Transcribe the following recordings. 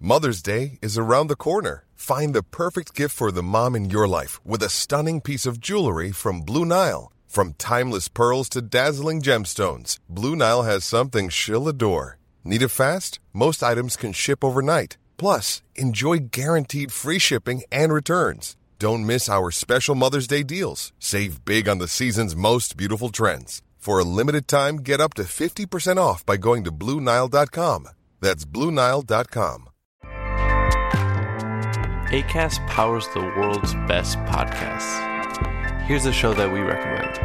Mother's Day is around the corner. Find the perfect gift for the mom in your life with a stunning piece of jewelry from Blue Nile. From timeless pearls to dazzling gemstones, Blue Nile has something she'll adore. Need it fast? Most items can ship overnight. Plus, enjoy guaranteed free shipping and returns. Don't miss our special Mother's Day deals. Save big on the season's most beautiful trends. For a limited time, get up to 50% off by going to BlueNile.com. That's BlueNile.com. Acast powers the world's best podcasts. Here's a show that we recommend.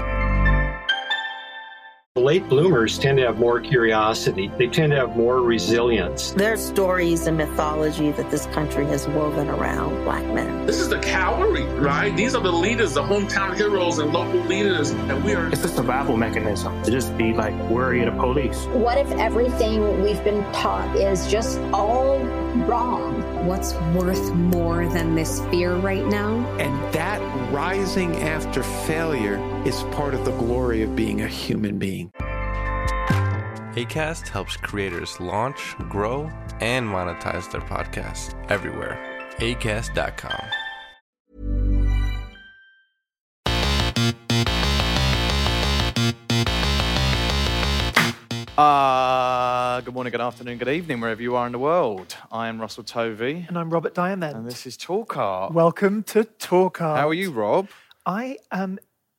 Late bloomers tend to have more curiosity. They tend to have more resilience. There's stories and mythology that this country has woven around Black men. This is the cavalry, right? These are the leaders, the hometown heroes and local leaders. And we are... It's a survival mechanism to just be like worry of the police. What if everything we've been taught is just all wrong? What's worth more than this fear right now? And that rising after failure is part of the glory of being a human being. Acast helps creators launch, grow, and monetize their podcasts everywhere. Acast.com. Good morning, good afternoon, good evening, wherever you are in the world. I am Russell Tovey. And I'm Robert Diamond. And this is Talk Art. Welcome to Talk Art. How are you, Rob? I am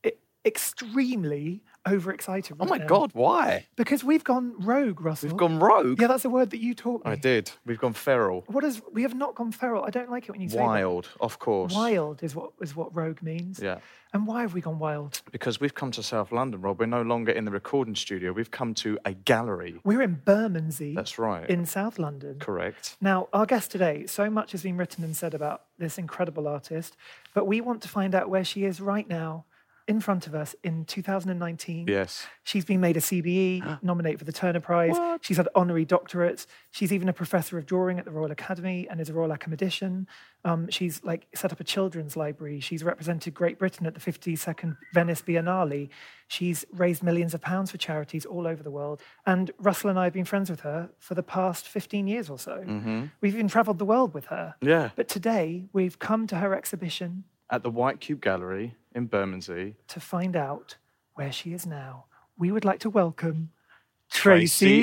extremely overexcited right Oh my now. God, why? Because we've gone rogue, Russell. We've gone rogue? Yeah, that's a word that you taught me. I did. We've gone feral. We have not gone feral. I don't like it when you say Wild, that. of course. Wild is what rogue means. Yeah. And why have we gone wild? Because we've come to South London, Rob. We're no longer in the recording studio. We've come to a gallery. We're in Bermondsey. That's right. In South London. Correct. Now, our guest today, so much has been written and said about this incredible artist, but we want to find out where she is right now, in front of us in 2019. Yes. She's been made a CBE, nominated for the Turner Prize. What? She's had honorary doctorates. She's even a professor of drawing at the Royal Academy and is a Royal Academician. She's set up a children's library. She's represented Great Britain at the 52nd Venice Biennale. She's raised millions of pounds for charities all over the world. And Russell and I have been friends with her for the past 15 years or so. Mm-hmm. We've even travelled the world with her. Yeah. But today, we've come to her exhibition at the White Cube Gallery in Bermondsey to find out where she is now. We would like to welcome Tracey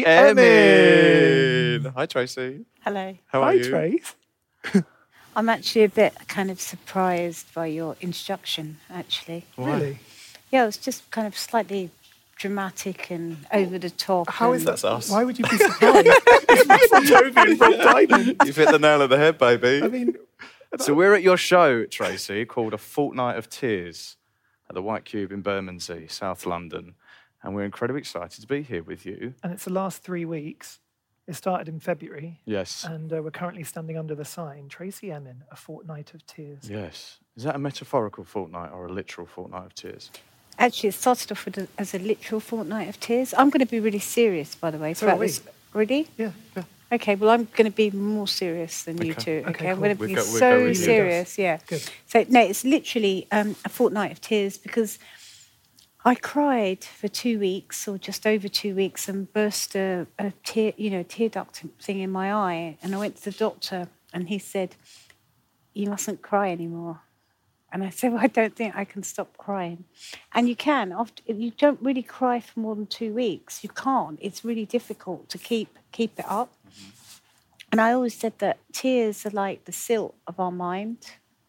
Emin. Hi, Tracey. Hello. How are you? Hi, Trace. I'm actually a bit kind of surprised by your introduction, actually. Why? Really? Yeah, it was just kind of slightly dramatic and over the top. How is That's us. Why would you be surprised? It's Russell Tovey and Rob Diamond. You've hit the nail on the head, baby. I mean... So we're at your show, Tracey, called A Fortnight of Tears at the White Cube in Bermondsey, South London. And we're incredibly excited to be here with you. And it's the last 3 weeks. It started in February. Yes. And we're currently standing under the sign, Tracey Emin, A Fortnight of Tears. Yes. Is that a metaphorical fortnight or a literal fortnight of tears? Actually, it started off as a literal fortnight of tears. I'm going to be really serious, by the way. So are we. Really? Yeah. Okay, well, I'm going to be more serious than you two. Okay, I'm cool. going to be We'll so go with you. serious, yeah. Good. So, no, it's literally a fortnight of tears because I cried for 2 weeks or just over 2 weeks and burst a tear, tear duct thing in my eye. And I went to the doctor and he said, "You mustn't cry anymore." And I said, "Well, I don't think I can stop crying." And you can. You don't really cry for more than 2 weeks. You can't. It's really difficult to keep it up. Mm-hmm. And I always said that tears are like the silt of our mind.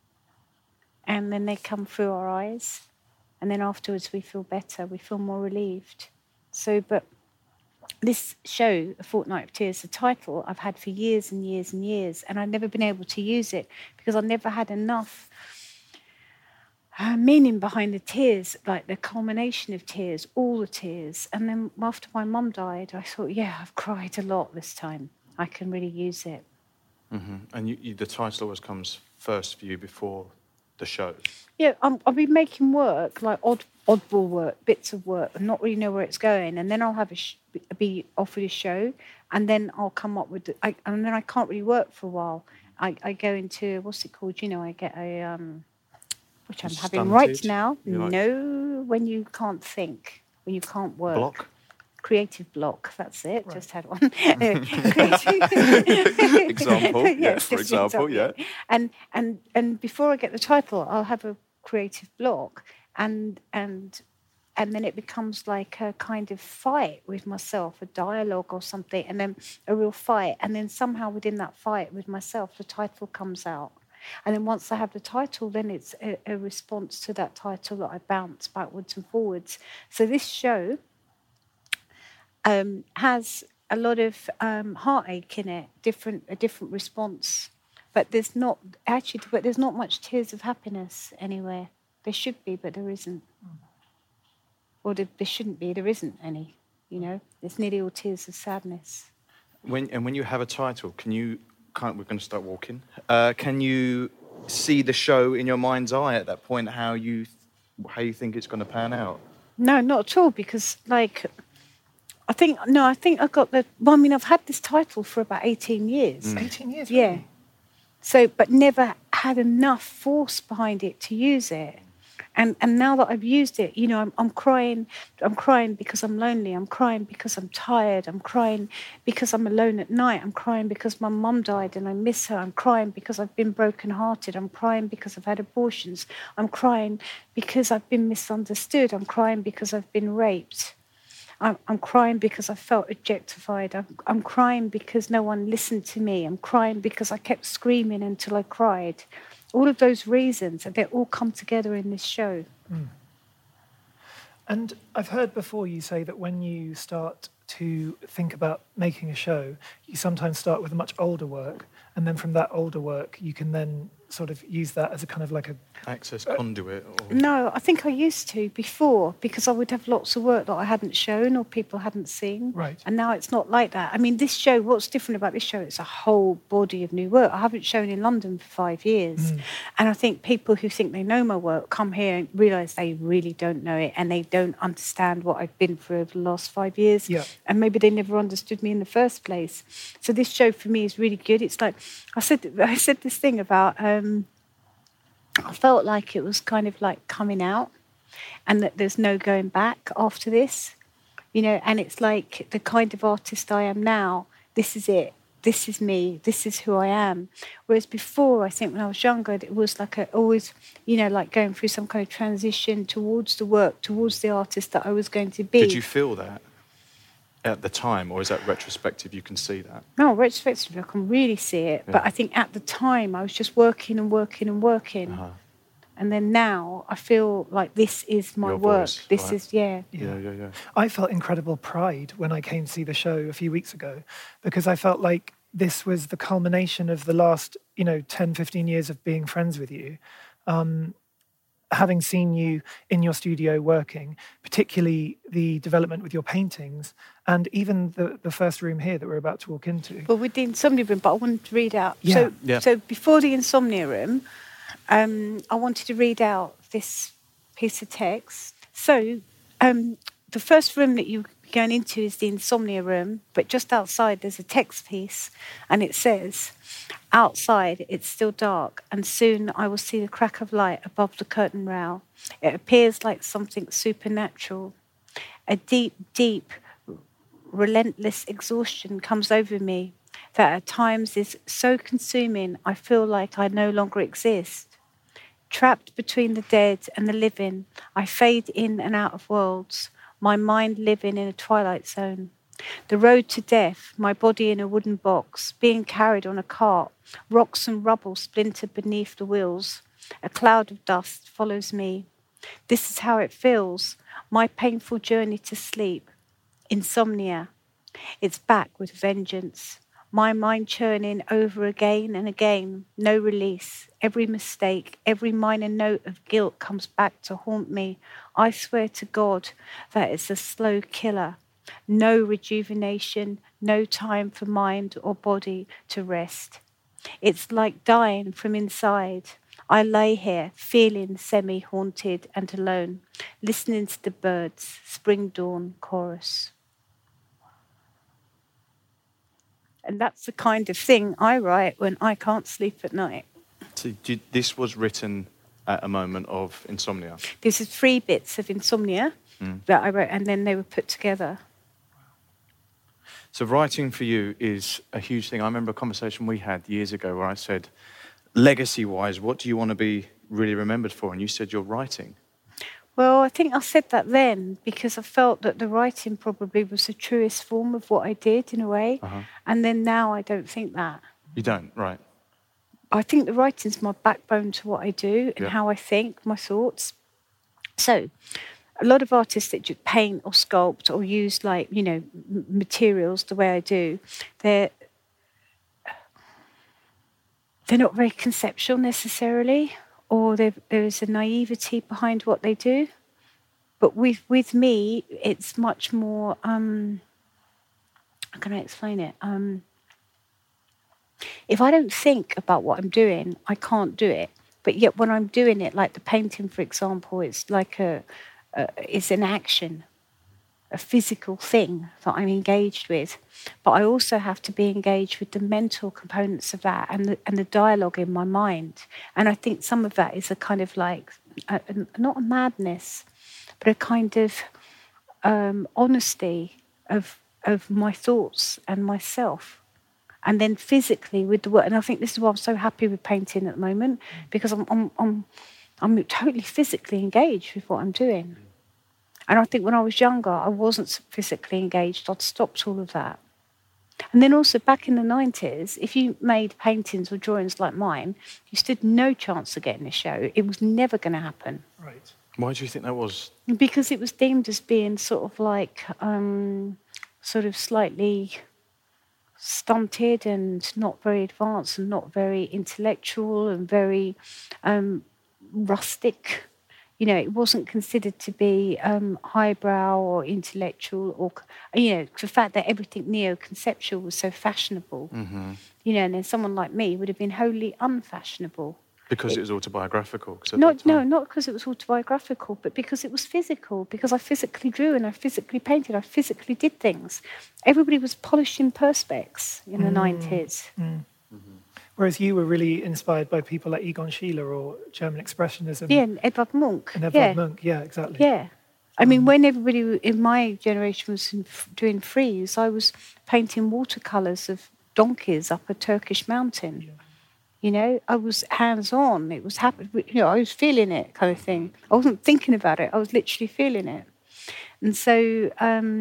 And then they come through our eyes. And then afterwards we feel better. We feel more relieved. But this show, A Fortnight of Tears, the title I've had for years and years and years. And I've never been able to use it because I never had enough meaning behind the tears, like the culmination of tears, all the tears. And then after my mum died, I thought, yeah, I've cried a lot this time. I can really use it. Mm-hmm. And the title always comes first for you before the show. Yeah, I'll be making work, like oddball work, bits of work, and not really know where it's going. And then I'll have be offered a show, and then I'll come up with and then I can't really work for a while. I go into, what's it called? I get a... which I'm having right now. When you can't think, when you can't work. Block? creative block. That's it. Right. Just had one. Example. Yes, for example. Yeah. And before I get the title, I'll have a creative block, and then it becomes like a kind of fight with myself, a dialogue or something, and then a real fight. And then somehow within that fight with myself, the title comes out. And then once I have the title, then it's a response to that title that I bounce backwards and forwards. So this show has a lot of heartache in it, a different response. But there's not much tears of happiness anywhere. There should be, but there isn't. Or there shouldn't be. There isn't any. You know, it's nearly all tears of sadness. When you have a title, we're going to start walking. Can you see the show in your mind's eye at that point? How you think it's going to pan out? No, not at all. Because I think I got the. Well, I mean, I've had this title for about 18 years. 18 years. Yeah. Really? So, but never had enough force behind it to use it. And now that I've used it, you know, I'm crying. I'm crying because I'm lonely. I'm crying because I'm tired. I'm crying because I'm alone at night. I'm crying because my mum died and I miss her. I'm crying because I've been brokenhearted. I'm crying because I've had abortions. I'm crying because I've been misunderstood. I'm crying because I've been raped. I'm crying because I felt objectified. I'm crying because no one listened to me. I'm crying because I kept screaming until I cried. All of those reasons, they all come together in this show. Mm. And I've heard before you say that when you start to think about making a show, you sometimes start with a much older work, and then from that older work, you can then sort of use that as a kind of like a... Access conduit? Or... No, I think I used to before, because I would have lots of work that I hadn't shown or people hadn't seen. Right. And now it's not like that. I mean, this show, what's different about this show, it's a whole body of new work. I haven't shown in London for 5 years. Mm. And I think people who think they know my work come here and realise they really don't know it, and they don't understand what I've been through over the last 5 years. Yeah. And maybe they never understood me in the first place. So this show for me is really good. It's like, I said this thing about... I felt like it was kind of like coming out, and that there's no going back after this, you know, and it's like the kind of artist I am now, this is it, this is me, this is who I am. Whereas before, I think when I was younger, it was like always, you know, like going through some kind of transition towards the work, towards the artist that I was going to be. Did you feel that at the time, or is that retrospective, you can see that? No, retrospectively, I can really see it. Yeah. But I think at the time, I was just working and working and working. Uh-huh. And then now, I feel like this is my work. Voice, this right. is, yeah. I felt incredible pride when I came to see the show a few weeks ago, because I felt like this was the culmination of the last, 10, 15 years of being friends with you. Having seen you in your studio working, particularly the development with your paintings, and even the first room here that we're about to walk into. Well, with the Insomnia Room, but I wanted to read out. Yeah. So before the Insomnia Room, I wanted to read out this piece of text. So the first room that you're going into is the Insomnia Room, but just outside there's a text piece, and it says, "Outside it's still dark, and soon I will see the crack of light above the curtain rail. It appears like something supernatural. A deep, deep, relentless exhaustion comes over me that at times is so consuming I feel like I no longer exist. Trapped between the dead and the living, I fade in and out of worlds, my mind living in a twilight zone. The road to death, my body in a wooden box, being carried on a cart, rocks and rubble splintered beneath the wheels. A cloud of dust follows me. This is how it feels, my painful journey to sleep. Insomnia. It's back with vengeance. My mind churning over again and again, no release. Every mistake, every minor note of guilt comes back to haunt me. I swear to God that it's a slow killer. No rejuvenation, no time for mind or body to rest. It's like dying from inside. I lay here, feeling semi-haunted and alone, listening to the birds' spring dawn chorus. And that's the kind of thing I write when I can't sleep at night. So this was written at a moment of insomnia? This is 3 bits of insomnia that I wrote, and then they were put together. So writing for you is a huge thing. I remember a conversation we had years ago where I said, legacy-wise, what do you want to be really remembered for? And you said your writing. Well, I think I said that then because I felt that the writing probably was the truest form of what I did in a way. And then now I don't think that. You don't, right. I think the writing's my backbone to what I do and how I think, my thoughts. So a lot of artists that just paint or sculpt or use like, you know, materials the way I do, they're not very conceptual necessarily, or there is a naivety behind what they do. But with me, it's much more, how can I explain it? If I don't think about what I'm doing, I can't do it. But yet when I'm doing it, like the painting, for example, it's like it's an action, a physical thing that I'm engaged with. But I also have to be engaged with the mental components of that and the dialogue in my mind. And I think some of that is a kind of like, not a madness, but a kind of honesty of my thoughts and myself. And then physically with the work, and I think this is why I'm so happy with painting at the moment, because I'm totally physically engaged with what I'm doing. And I think when I was younger, I wasn't physically engaged. I'd stopped all of that. And then also back in the 90s, if you made paintings or drawings like mine, you stood no chance of getting a show. It was never going to happen. Right. Why do you think that was? Because it was deemed as being sort of like, sort of slightly stunted and not very advanced and not very intellectual and very rustic. You know, it wasn't considered to be highbrow or intellectual, or, you know, the fact that everything neo-conceptual was so fashionable. You know, and then someone like me would have been wholly unfashionable. Because it was autobiographical? No, not because it was autobiographical, but because it was physical, because I physically drew and I physically painted, I physically did things. Everybody was polishing perspex in the 90s. Whereas you were really inspired by people like Egon Schiele or German Expressionism. Yeah, and Edvard Munch. And Edvard Munch, yeah, exactly. Yeah. I mean, when everybody in my generation was doing frieze, I was painting watercolours of donkeys up a Turkish mountain. Yeah. You know, I was hands-on. It was happening. You know, I was feeling it, kind of thing. I wasn't thinking about it. I was literally feeling it. And so,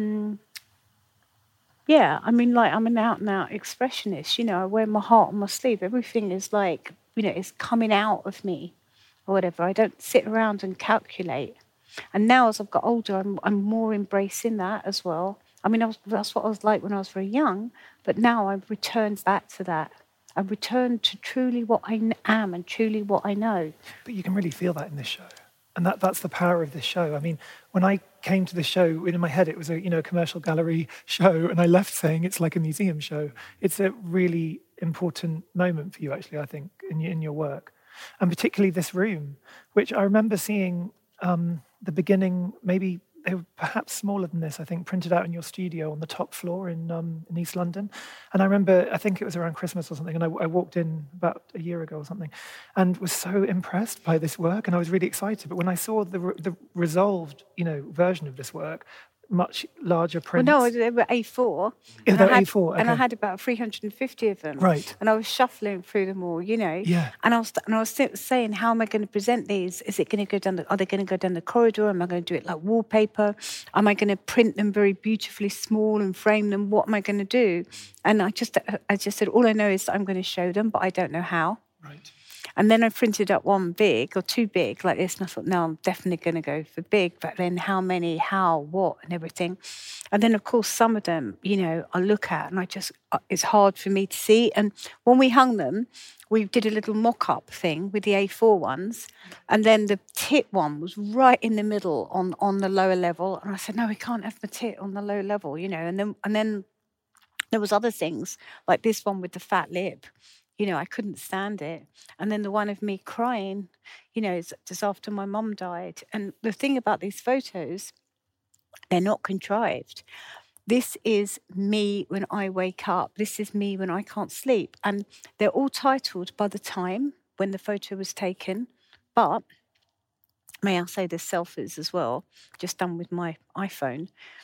yeah, I mean, like, I'm an out-and-out expressionist. You know, I wear my heart on my sleeve. Everything is like, you know, it's coming out of me or whatever. I don't sit around and calculate. And now, as I've got older, I'm more embracing that as well. I mean, that's what I was like when I was very young. But now I've returned back to that. I've returned to truly what I am and truly what I know. But you can really feel that in this show. And that's the power of this show. I mean, when I came to the show, in my head, it was a commercial gallery show, and I left saying it's like a museum show. It's a really important moment for you, actually, I think, in your work. And particularly this room, which I remember seeing the beginning, maybe they were perhaps smaller than this, I think, printed out in your studio on the top floor in East London. And I remember, I think it was around Christmas or something, and I walked in about a year ago or something, and was so impressed by this work, and I was really excited. But when I saw the resolved, version of this work, much larger prints. Well, no, they were A4. Yeah, they were A4. Okay. And I had about 350 of them. Right. And I was shuffling through them all, Yeah. And I was saying, how am I going to present these? Is it going to go down? Are they going to go down the corridor? Am I going to do it like wallpaper? Am I going to print them very beautifully small and frame them? What am I going to do? And I just said, all I know is that I'm going to show them, but I don't know how. Right. And then I printed up one big or two big like this, and I thought, no, I'm definitely going to go for big. But then how many, how, what, and everything. And then, of course, some of them, I look at and it's hard for me to see. And when we hung them, we did a little mock-up thing with the A4 ones. And then the tit one was right in the middle on the lower level. And I said, no, we can't have the tit on the low level, And then there was other things, like this one with the fat lip. I couldn't stand it. And then the one of me crying, it's just after my mum died. And the thing about these photos, they're not contrived. This is me when I wake up. This is me when I can't sleep. And they're all titled by the time when the photo was taken. But, may I say, there's selfies as well, just done with my iPhone.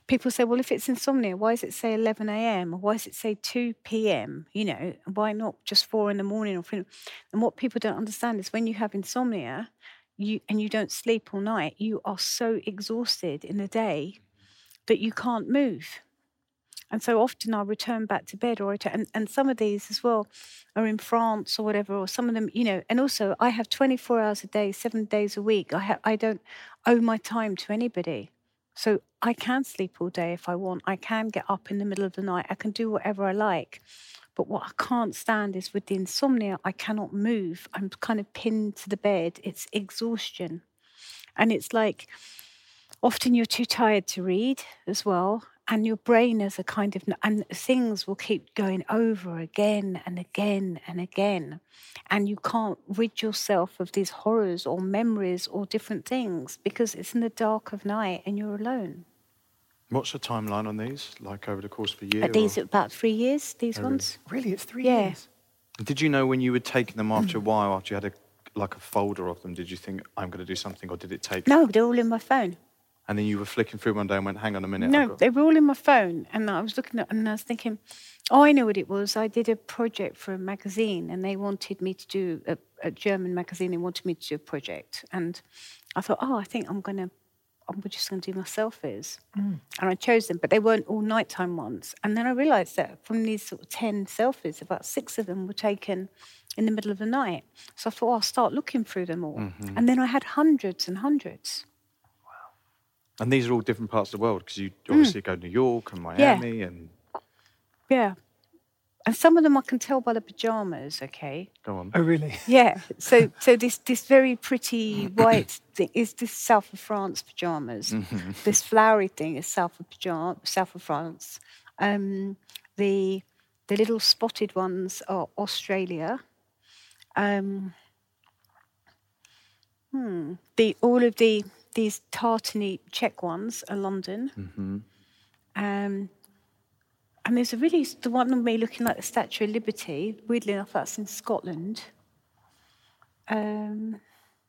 people say, well, if it's insomnia, why does it say 11 a.m. or why does it say 2 p.m.? You know, why not just 4 in the morning? Or 3? And what people don't understand is when you have insomnia and you don't sleep all night, you are so exhausted in the day that you can't move. And so often I'll return back to bed, and some of these as well are in France or whatever, or some of them, you know, and also I have 24 hours a day, 7 days a week. I don't owe my time to anybody. So I can sleep all day if I want. I can get up in the middle of the night. I can do whatever I like. But what I can't stand is with the insomnia, I cannot move. I'm kind of pinned to the bed. It's exhaustion. And it's like often you're too tired to read as well. And your brain is a kind of, and things will keep going over again and again and again. And you can't rid yourself of these horrors or memories or different things because it's in the dark of night and you're alone. What's the timeline on these, like over the course of a year? These are about 3 years, these ones. Really? It's 3 years? Did you know when you were taking them after a while, after you had a folder of them, did you think, I'm going to do something, or did it take... No, they're all in my phone. And then you were flicking through one day and went, hang on a minute. No, they were all in my phone. And I was looking at and I was thinking, oh, I know what it was. I did a project for a magazine and they wanted me to do, a German magazine, they wanted me to do a project. And I thought, I think I'm just going to do my selfies. And I chose them, but they weren't all nighttime ones. And then I realised that from these sort of 10 selfies, about 6 of them were taken in the middle of the night. So I thought, I'll start looking through them all. Mm-hmm. And then I had hundreds and hundreds. And these are all different parts of the world because you obviously go to New York and Miami and... Yeah. And some of them I can tell by the pyjamas, okay? Go on. Oh, really? Yeah. So this very pretty white thing is this South of France pyjamas. Mm-hmm. This flowery thing is South of France. The little spotted ones are Australia. These tartany check ones are London. Mm-hmm. And there's the one of me looking like the Statue of Liberty. Weirdly enough, that's in Scotland. But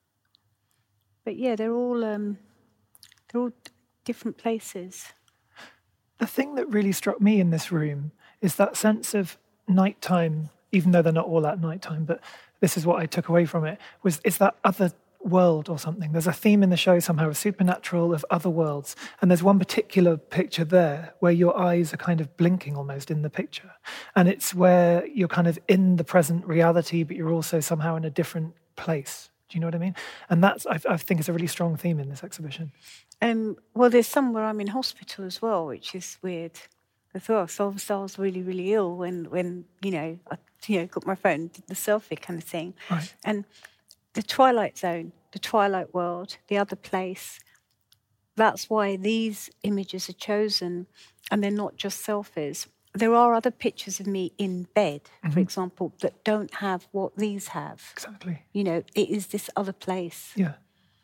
yeah, they're all different places. The thing that really struck me in this room is that sense of nighttime, even though they're not all at nighttime, but this is what I took away from it, is that other world or something. There's a theme in the show somehow of supernatural, of other worlds. And there's one particular picture there where your eyes are kind of blinking almost in the picture. And it's where you're kind of in the present reality, but you're also somehow in a different place. Do you know what I mean? And that's, I think, is a really strong theme in this exhibition. Well, there's some where I'm in hospital as well, which is weird. I thought I was really, really ill when I got my phone, did the selfie kind of thing. Right. And the Twilight Zone, the Twilight World, the other place, that's why these images are chosen, and they're not just selfies. There are other pictures of me in bed, for example, that don't have what these have. Exactly. You know, it is this other place. Yeah.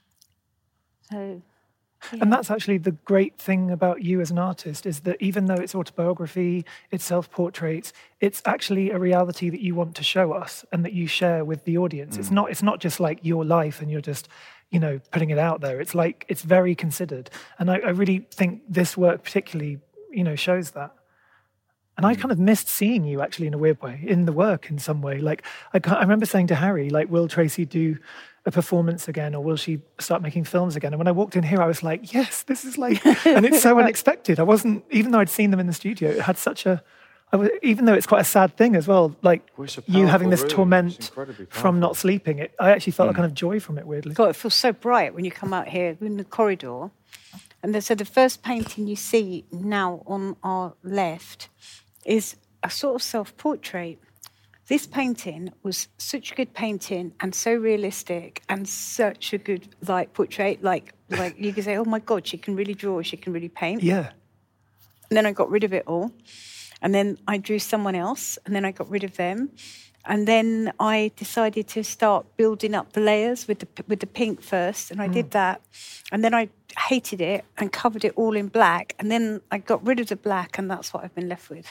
So... Yeah. And that's actually the great thing about you as an artist, is that even though it's autobiography, it's self-portraits, it's actually a reality that you want to show us and that you share with the audience. It's not just like your life and you're just, putting it out there. It's like, it's very considered. And I really think this work particularly, shows that. And I kind of missed seeing you actually in a weird way, in the work in some way. Like, I remember saying to Harry, like, will Tracy do a performance again, or will she start making films again? And when I walked in here, I was like, yes, this is like, and it's so unexpected. I wasn't, even though I'd seen them in the studio, it had such a, even though it's quite a sad thing as well, like you having this torment from not sleeping, I actually felt a kind of joy from it, weirdly. God, it feels so bright when you come out here in the corridor. And so the first painting you see now on our left is a sort of self-portrait. This painting was such a good painting and so realistic and such a good portrait. Like you could say, oh my God, she can really draw, she can really paint. Yeah. And then I got rid of it all. And then I drew someone else, and then I got rid of them. And then I decided to start building up the layers with the pink first, and I did that. And then I hated it and covered it all in black. And then I got rid of the black, and that's what I've been left with.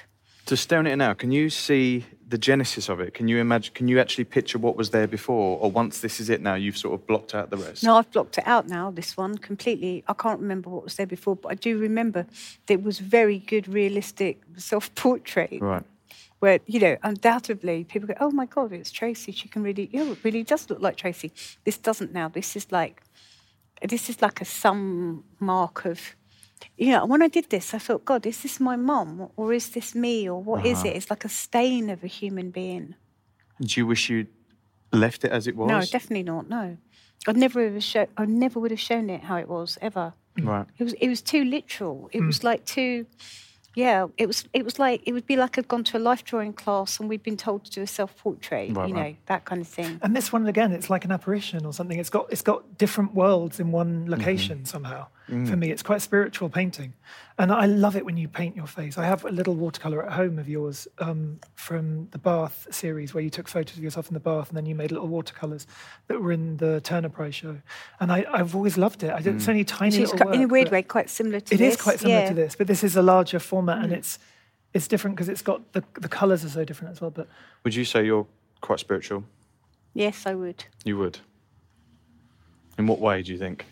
Just staring at it now, can you see the genesis of it? Can you imagine? Can you actually picture what was there before? Or once this is it now, you've sort of blocked out the rest? No, I've blocked it out now, this one, completely. I can't remember what was there before, but I do remember that it was very good, realistic self-portrait. Right. Where, you know, undoubtedly people go, oh my God, it's Tracy. She can really, you know, it really does look like Tracy. This doesn't now. This is like a some mark of, you know, when I did this, I thought, God, is this my mum or is this me or what is it? It's like a stain of a human being. Do you wish you'd left it as it was? No, definitely not, no. I never would have shown it how it was, ever. Right. It was too literal. It was like too... Yeah, it was like, it would be like I'd gone to a life drawing class and we'd been told to do a self-portrait, you know, that kind of thing. And this one, again, it's like an apparition or something. It's got different worlds in one location somehow. For me, it's quite spiritual painting. And I love it when you paint your face. I have a little watercolour at home of yours from the Bath series where you took photos of yourself in the bath and then you made little watercolours that were in the Turner Prize show. And I've always loved it. It's only tiny little work. In a weird way, quite similar to this. It is quite similar to this, but this is a larger format and it's different because it's got the colours are so different as well. But would you say you're quite spiritual? Yes, I would. You would? In what way do you think?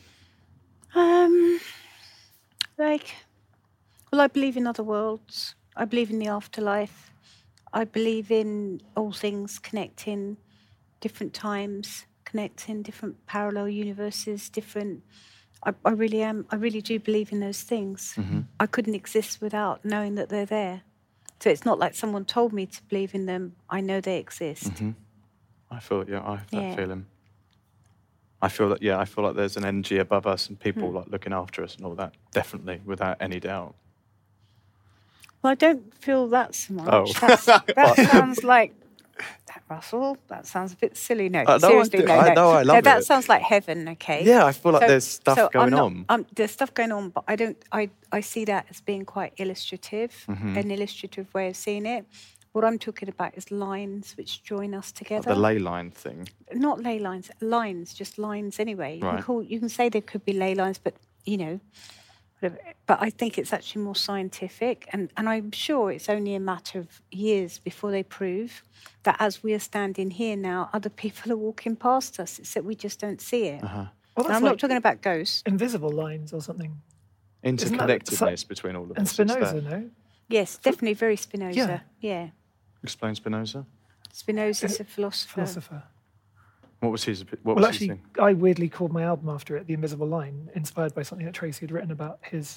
I believe in other worlds. I believe in the afterlife. I believe in all things connecting different times, connecting different parallel universes, I really am. I really do believe in those things. I couldn't exist without knowing that they're there. So it's not like someone told me to believe in them. I know they exist. I feel, I have that feeling. I feel like there's an energy above us and people like looking after us and all that. Definitely, without any doubt. Well, I don't feel that so much. Oh. That sounds like... Russell, that sounds a bit silly. No, seriously, no. I love it. That sounds like heaven, okay? Yeah, I feel like there's stuff going on. There's stuff going on, but I see that as being quite illustrative, an illustrative way of seeing it. What I'm talking about is lines which join us together. Like the ley line thing? Not ley lines, just lines anyway. Right. You can say there could be ley lines, but, you know, whatever. But I think it's actually more scientific, and I'm sure it's only a matter of years before they prove that as we are standing here now, other people are walking past us. It's that we just don't see it. Well, I'm not talking about ghosts. Invisible lines or something. Interconnectedness between all of us. And Spinoza, no? Yes, definitely very Spinoza. Yeah. Explain Spinoza. Spinoza's a philosopher. What was his? Actually, I weirdly called my album after it, "The Invisible Line," inspired by something that Tracy had written about his,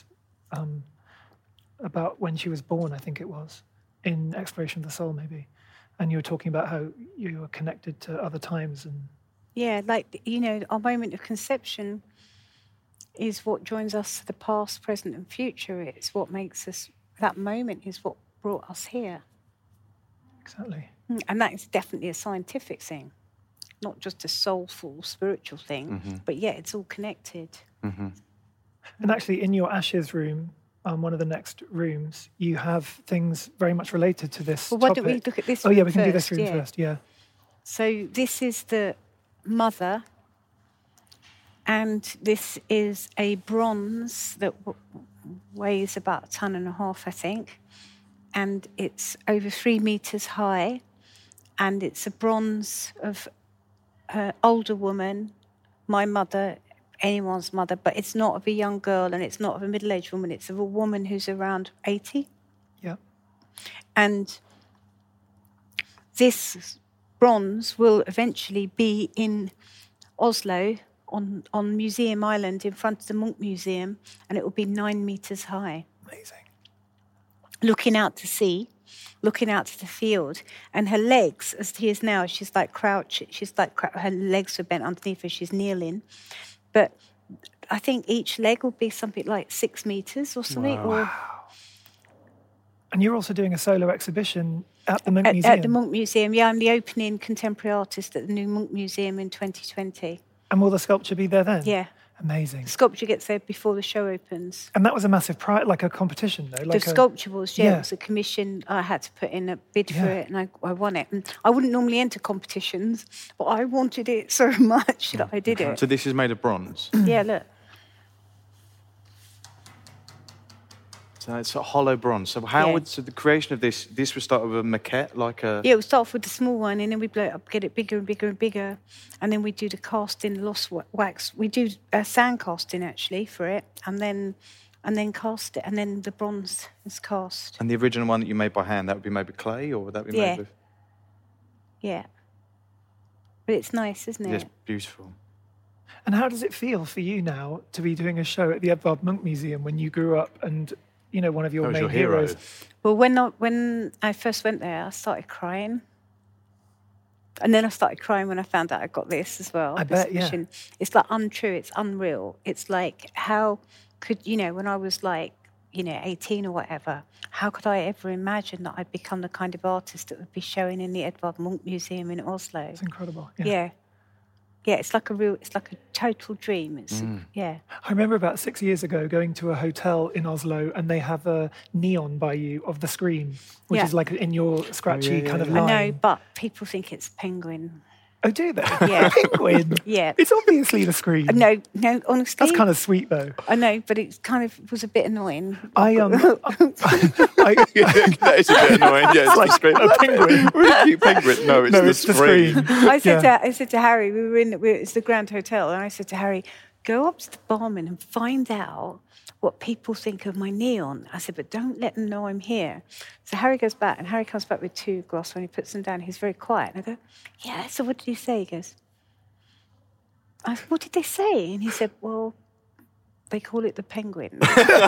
about when she was born. I think it was in Exploration of the Soul, maybe. And you were talking about how you were connected to other times and. Yeah, like, you know, our moment of conception is what joins us to the past, present, and future. It's what makes us. That moment is what brought us here. Exactly. And that is definitely a scientific thing, not just a soulful, spiritual thing, but yeah, it's all connected. And actually, in your Ashes room, one of the next rooms, you have things very much related to this Well, why topic. don't we look at this room room we can do this room first, first, yeah. So this is the mother, and this is a bronze that weighs about 1.5 tons, I think. And it's over 3 meters high, and it's a bronze of an older woman, my mother, anyone's mother, but it's not of a young girl and it's not of a middle-aged woman. It's of a woman who's around 80. Yeah. And this bronze will eventually be in Oslo on Museum Island in front of the Munch Museum, and it will be 9 meters high. Amazing. Looking out to sea, looking out to the field, and her legs, as she is now, she's like crouching. Her legs are bent underneath her. She's kneeling, but I think each leg will be something like 6 meters or something. Wow. And you're also doing a solo exhibition at the Munch Museum. At the Munch Museum, yeah. I'm the opening contemporary artist at the new Munch Museum in 2020. And will the sculpture be there then? Yeah. Amazing. The sculpture gets there before the show opens. And that was a massive prize, like a competition, though? The sculpture was, it was a commission. I had to put in a bid for it, and I won it. And I wouldn't normally enter competitions, but I wanted it so much that I did it. So this is made of bronze? Yeah, look. So it's a hollow bronze. So how would the creation of this would start with a maquette, like a... Yeah, it would start off with the small one, and then we blow it up, get it bigger and bigger and bigger, and then we do the casting, lost wax. We do sand casting, actually, for it, and then cast it, and then the bronze is cast. And the original one that you made by hand, that would be made with clay, or would that be made with... Yeah. But it's nice, isn't it? It's beautiful. And how does it feel for you now to be doing a show at the Edvard Munch Museum when you grew up and, you know, one of your main heroes? Well, when I first went there, I started crying. And then I started crying when I found out I got this as well. I bet, yeah. It's like untrue, it's unreal. It's like, how could, you know, when I was like, 18 or whatever, how could I ever imagine that I'd become the kind of artist that would be showing in the Edvard Munch Museum in Oslo? It's incredible. Yeah. Yeah, it's like a total dream. Yeah. I remember about 6 years ago going to a hotel in Oslo, and they have a neon by you of the screen, which is like in your scratchy kind of line. I know, but people think it's penguin. Oh, do they? Yeah. Penguin? Yeah. It's obviously the screen. No, honestly. That's kind of sweet, though. I know, but it kind of was a bit annoying. That is a bit annoying. Yeah, it's like a penguin. Really cute penguin. No, it's the screen. I said to Harry, it's the Grand Hotel, and I said to Harry, go up to the barman and find out what people think of my neon. I said, but don't let them know I'm here. So Harry goes back, and Harry comes back with 2 glasses. When he puts them down, he's very quiet. And I go, yeah, so what did he say? He goes, I said, what did they say? And he said, well, they call it the penguin.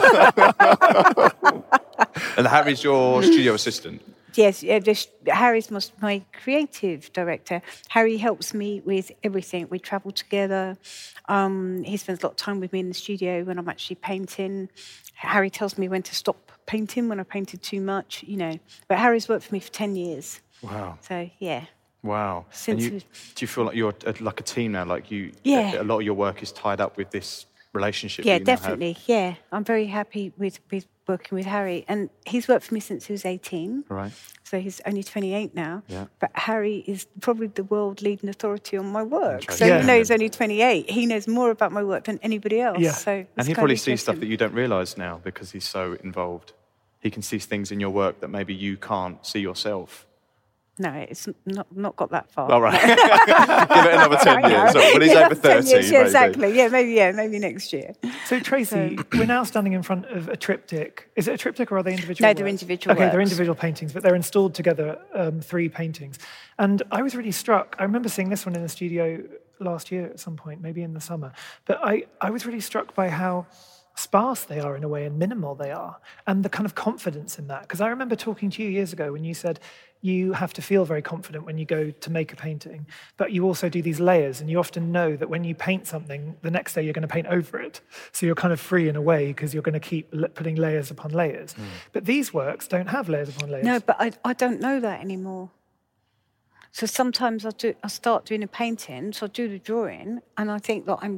And Harry's your studio assistant? Yes, Harry's my creative director. Harry helps me with everything. We travel together. He spends a lot of time with me in the studio when I'm actually painting. Harry tells me when to stop painting when I painted too much, But Harry's worked for me for 10 years. Wow. So, yeah. Wow. Do you feel like you're like a team now? Like a lot of your work is tied up with this relationship? Yeah, definitely. Yeah, I'm very happy with working with Harry, and he's worked for me since he was 18. Right. So he's only 28 now. Yeah. But Harry is probably the world leading authority on my work. So even though he's only 28, he knows more about my work than anybody else. Yeah. So and he probably sees stuff that you don't realise now because he's so involved. He can see things in your work that maybe you can't see yourself. No, it's not got that far. All right. Give it another 10 years. When he's over 30, years, yeah, exactly. Maybe next year. So, Tracy, we're now standing in front of a triptych. Is it a triptych or are they individual No, they're individual works. They're individual paintings, but they're installed together, 3 paintings. And I was really struck. I remember seeing this one in the studio last year at some point, maybe in the summer. But I was really struck by how sparse they are in a way and minimal they are, and the kind of confidence in that. Because I remember talking to you years ago when you said you have to feel very confident when you go to make a painting, but you also do these layers, and you often know that when you paint something, the next day you're going to paint over it. So you're kind of free in a way because you're going to keep putting layers upon layers. But these works don't have layers upon layers. No, but I don't know that anymore. So sometimes I start doing a painting, so I do the drawing, and I think that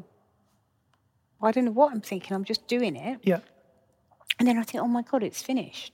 I don't know what I'm thinking, I'm just doing it. Yeah. And then I think, oh my God, it's finished.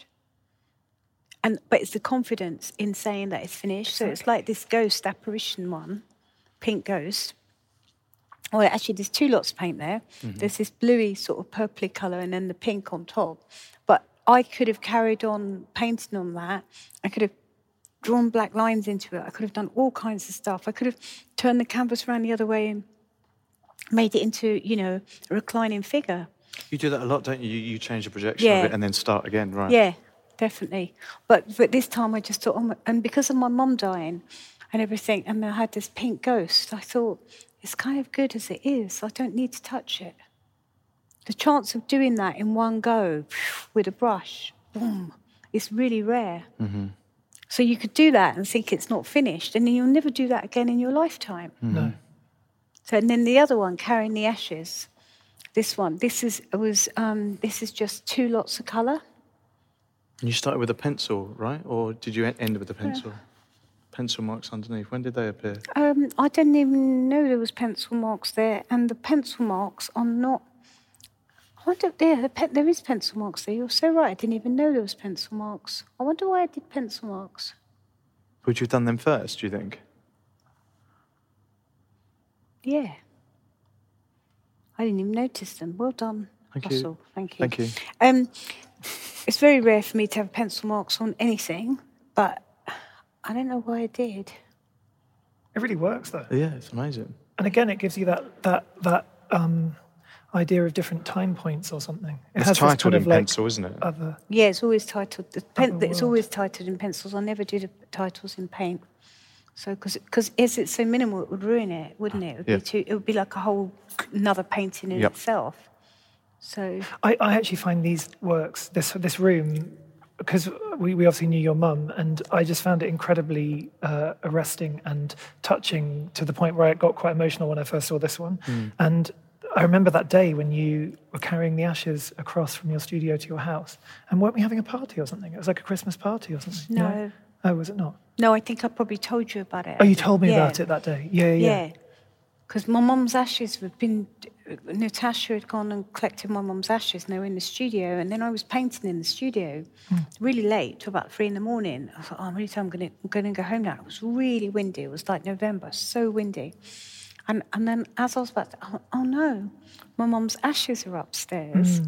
But it's the confidence in saying that it's finished. So it's like this ghost apparition one, pink ghost. Well, actually, there's 2 lots of paint there. Mm-hmm. There's this bluey sort of purpley colour and then the pink on top. But I could have carried on painting on that. I could have drawn black lines into it. I could have done all kinds of stuff. I could have turned the canvas around the other way and made it into, a reclining figure. You do that a lot, don't you? You change the projection of it and then start again, right? Yeah, definitely. But this time I just thought, and because of my mum dying and everything, and I had this pink ghost, I thought, it's kind of good as it is. I don't need to touch it. The chance of doing that in one go with a brush, boom, is really rare. Mm-hmm. So you could do that and think it's not finished, and then you'll never do that again in your lifetime. Mm-hmm. No. So, and then the other one, Carrying the Ashes, this one, this is just 2 lots of colour. And you started with a pencil, right? Or did you end with a pencil? Yeah. Pencil marks underneath. When did they appear? I didn't even know there was pencil marks there, and the pencil marks are not. There is pencil marks there. You're so right. I didn't even know there was pencil marks. I wonder why I did pencil marks. Would you have done them first, do you think? Yeah. I didn't even notice them. Well done. Russell. Thank you. Thank you. It's very rare for me to have pencil marks on anything, but I don't know why I did. It really works, though. Yeah, it's amazing. And again, it gives you that idea of different time points or something. It's titled in pencil, isn't it? Yeah, it's always titled. It's always titled in pencils. I never do the titles in paint. So, because as it's so minimal, it would ruin it, wouldn't it? It would be like a whole another painting in itself. So I actually find these works, this room, because we obviously knew your mum, and I just found it incredibly arresting and touching to the point where I got quite emotional when I first saw this one. And I remember that day when you were carrying the ashes across from your studio to your house, and weren't we having a party or something? It was like a Christmas party or something. No. Oh, was it not? No, I think I probably told you about it. Oh, you told me about it that day. Yeah. Because my mum's ashes had been... Natasha had gone and collected my mum's ashes, and they were in the studio, and then I was painting in the studio really late, till about 3 a.m. I thought, I'm really tired, I'm going to go home now. It was really windy. It was like November, so windy. And then as I was about to, oh no, my mum's ashes are upstairs,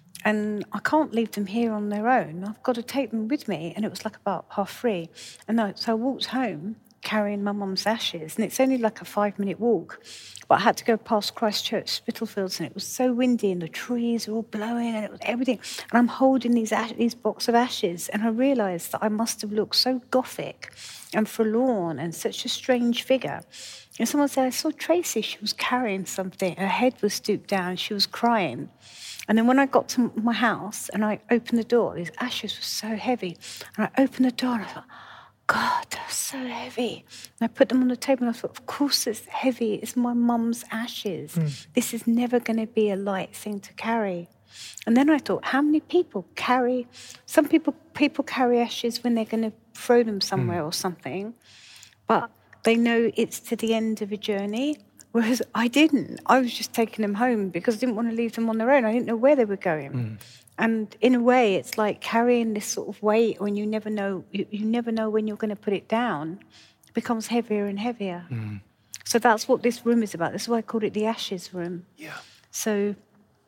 and I can't leave them here on their own. I've got to take them with me. And it was like about 3:30. And so I walked home carrying my mum's ashes, and it's only like a 5-minute walk. But I had to go past Christchurch Spitalfields, and it was so windy, and the trees were all blowing, and it was everything. And I'm holding these box of ashes, and I realised that I must have looked so gothic and forlorn and such a strange figure. And someone said, I saw Tracy, she was carrying something. Her head was stooped down, she was crying. And then when I got to my house and I opened the door, these ashes were so heavy. And I opened the door and I thought, God, they're so heavy. And I put them on the table and I thought, of course it's heavy. It's my mum's ashes. This is never going to be a light thing to carry. And then I thought, how many people carry... Some people carry ashes when they're going to throw them somewhere or something. But they know it's to the end of a journey, whereas I didn't. I was just taking them home because I didn't want to leave them on their own. I didn't know where they were going. And in a way, it's like carrying this sort of weight when you never know when you're going to put it down. It becomes heavier and heavier. So that's what this room is about. That's why I called it the Ashes Room. Yeah. So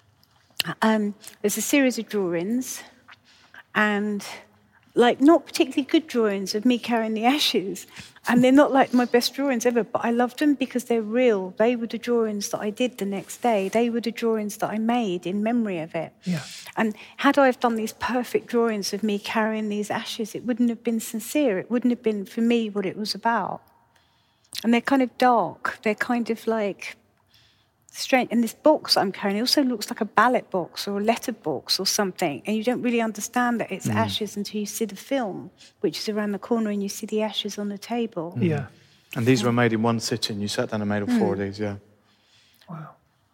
there's a series of drawings, and like not particularly good drawings of me carrying the ashes. And they're not like my best drawings ever, but I loved them because they're real. They were the drawings that I did the next day. They were the drawings that I made in memory of it. Yeah. And had I have done these perfect drawings of me carrying these ashes, it wouldn't have been sincere. It wouldn't have been, for me, what it was about. And they're kind of dark. They're kind of like strange. And this box I'm carrying also looks like a ballot box or a letter box or something. And you don't really understand that it's ashes until you see the film, which is around the corner, and you see the ashes on the table. Yeah. And these were made in one sitting. You sat down and made all 4 of these, yeah. Wow.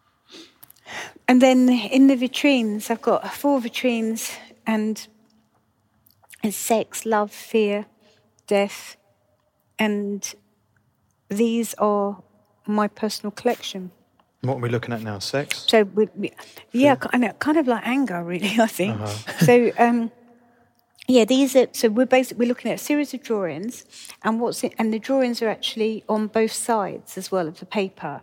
And then in the vitrines, I've got 4 vitrines, and it's sex, love, fear, death. And these are my personal collection. What are we looking at now? Sex? So, kind of like anger, really, I think. So, these are. So we're looking at a series of drawings, and and the drawings are actually on both sides as well of the paper.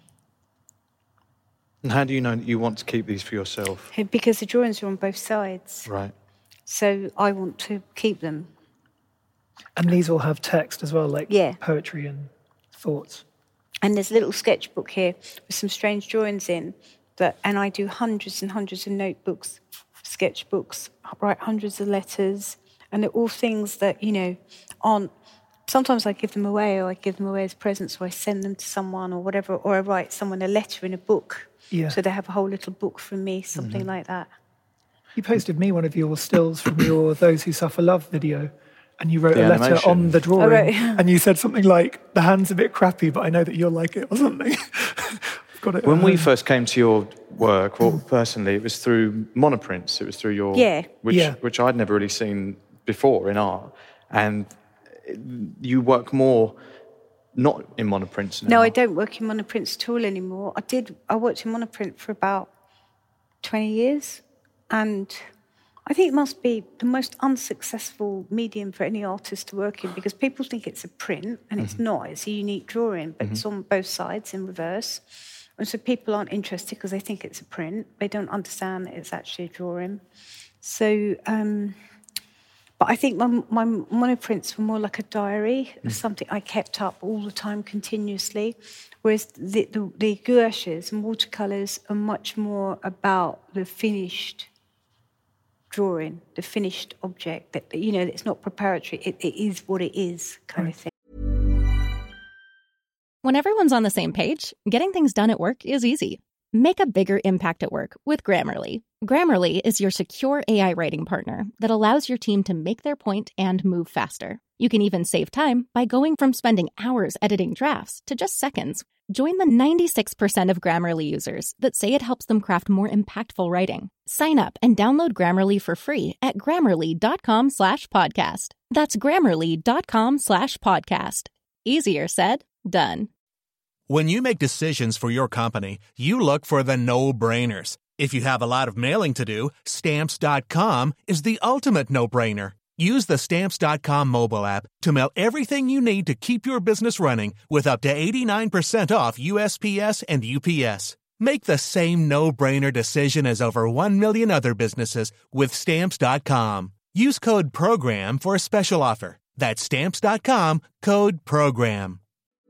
And how do you know that you want to keep these for yourself? Because the drawings are on both sides. Right. So I want to keep them. And these all have text as well, like poetry and thoughts. And there's a little sketchbook here with some strange drawings in. And I do hundreds and hundreds of notebooks, sketchbooks, I write hundreds of letters. And they're all things that, aren't... Sometimes I give them away, or I give them away as presents, or I send them to someone or whatever, or I write someone a letter in a book. Yeah. So they have a whole little book from me, something like that. You posted me one of your stills from your Those Who Suffer Love video. And you wrote a letter on the drawing, and you said something like, the hand's a bit crappy, but I know that you'll like it, or something. Got it. When we first came to your work, well, personally, it was through monoprints. It was through your... Which I'd never really seen before in art. And you work more not in monoprints now. No, I don't work in monoprints at all anymore. I worked in monoprint for about 20 years, and... I think it must be the most unsuccessful medium for any artist to work in, because people think it's a print, and it's not. It's a unique drawing, but it's on both sides in reverse. And so people aren't interested because they think it's a print. They don't understand that it's actually a drawing. So, but I think my monoprints were more like a diary, something I kept up all the time continuously, whereas the gouaches and watercolours are much more about the finished drawing, the finished object, that, you know, it's not preparatory, it is what it is kind of thing. When everyone's on the same page, getting things done at work is easy. Make a bigger impact at work with Grammarly. Grammarly is your secure AI writing partner that allows your team to make their point and move faster. You can even save time by going from spending hours editing drafts to just seconds. Join the 96% of Grammarly users that say it helps them craft more impactful writing. Sign up and download Grammarly for free at Grammarly.com/podcast. That's Grammarly.com/podcast. Easier said, done. When you make decisions for your company, you look for the no-brainers. If you have a lot of mailing to do, Stamps.com is the ultimate no-brainer. Use the Stamps.com mobile app to mail everything you need to keep your business running with up to 89% off USPS and UPS. Make the same no-brainer decision as over 1 million other businesses with Stamps.com. Use code PROGRAM for a special offer. That's Stamps.com, code PROGRAM.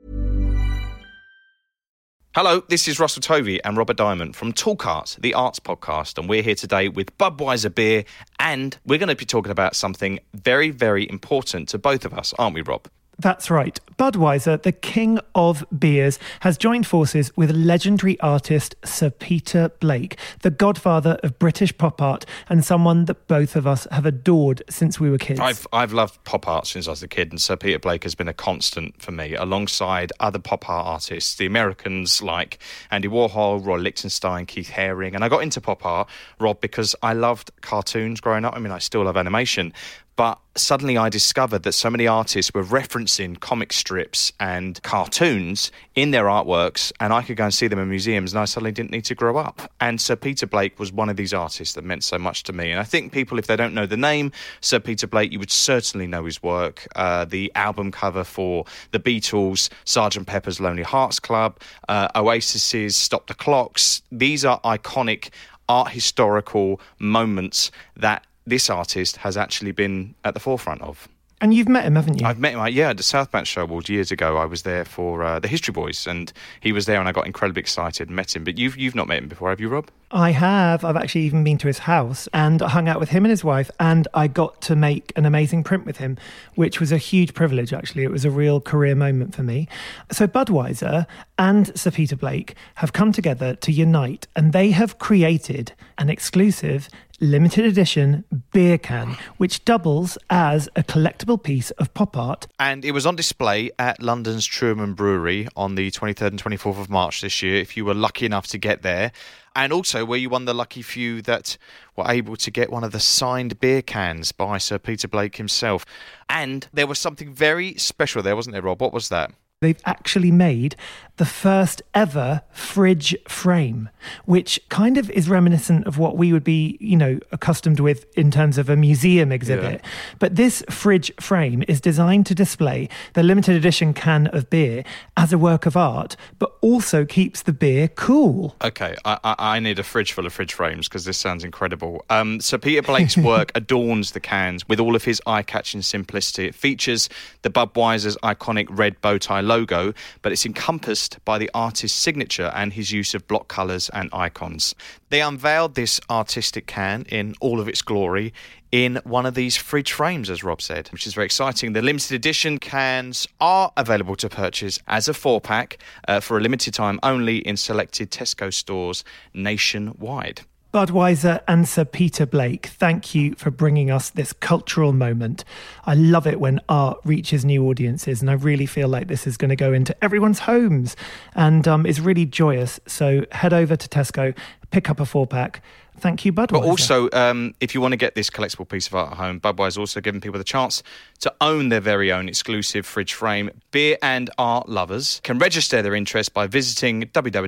Hello, this is Russell Tovey and Robert Diamond from Talk Art, the arts podcast, and we're here today with Budweiser beer, and we're going to be talking about something very, very important to both of us, aren't we, Rob? That's right. Budweiser, the king of beers, has joined forces with legendary artist Sir Peter Blake, the godfather of British pop art and someone that both of us have adored since we were kids. I've loved pop art since I was a kid, and Sir Peter Blake has been a constant for me, alongside other pop art artists, the Americans like Andy Warhol, Roy Lichtenstein, Keith Haring. And I got into pop art, Rob, because I loved cartoons growing up. I mean, I still love animation. But suddenly I discovered that so many artists were referencing comic strips and cartoons in their artworks, and I could go and see them in museums, and I suddenly didn't need to grow up. And Sir Peter Blake was one of these artists that meant so much to me. And I think people, if they don't know the name Sir Peter Blake, you would certainly know his work. The album cover for the Beatles, Sgt. Pepper's Lonely Hearts Club, Oasis's Stop the Clocks. These are iconic art historical moments that this artist has actually been at the forefront of. And you've met him, haven't you? I've met him, at the South Bank Show Awards years ago. I was there for the History Boys, and he was there, and I got incredibly excited and met him. But you've not met him before, have you, Rob? I have. I've actually even been to his house and hung out with him and his wife, and I got to make an amazing print with him, which was a huge privilege, actually. It was a real career moment for me. So Budweiser and Sir Peter Blake have come together to unite, and they have created an exclusive limited edition beer can, which doubles as a collectible piece of pop art. And it was on display at London's Truman Brewery on the 23rd and 24th of March this year, if you were lucky enough to get there. And also were you one of the lucky few that were able to get one of the signed beer cans by Sir Peter Blake himself. And there was something very special there, wasn't there, Rob? What was that? They've actually made the first ever fridge frame, which kind of is reminiscent of what we would be, accustomed with in terms of a museum exhibit. Yeah. But this fridge frame is designed to display the limited edition can of beer as a work of art, but also keeps the beer cool. Okay, I need a fridge full of fridge frames because this sounds incredible. So Peter Blake's work adorns the cans with all of his eye-catching simplicity. It features the Budweiser's iconic red bow tie logo, but it's encompassed by the artist's signature and his use of block colours and icons. They unveiled this artistic can in all of its glory in one of these fridge frames, as Rob said, which is very exciting. The limited edition cans are available to purchase as a 4-pack for a limited time only in selected Tesco stores nationwide. Budweiser and Sir Peter Blake, thank you for bringing us this cultural moment. I love it when art reaches new audiences, and I really feel like this is going to go into everyone's homes and is really joyous. So head over to Tesco, pick up a 4-pack. Thank you, Budweiser. But also, if you want to get this collectible piece of art at home, Budweiser also giving people the chance to own their very own exclusive fridge frame. Beer and art lovers can register their interest by visiting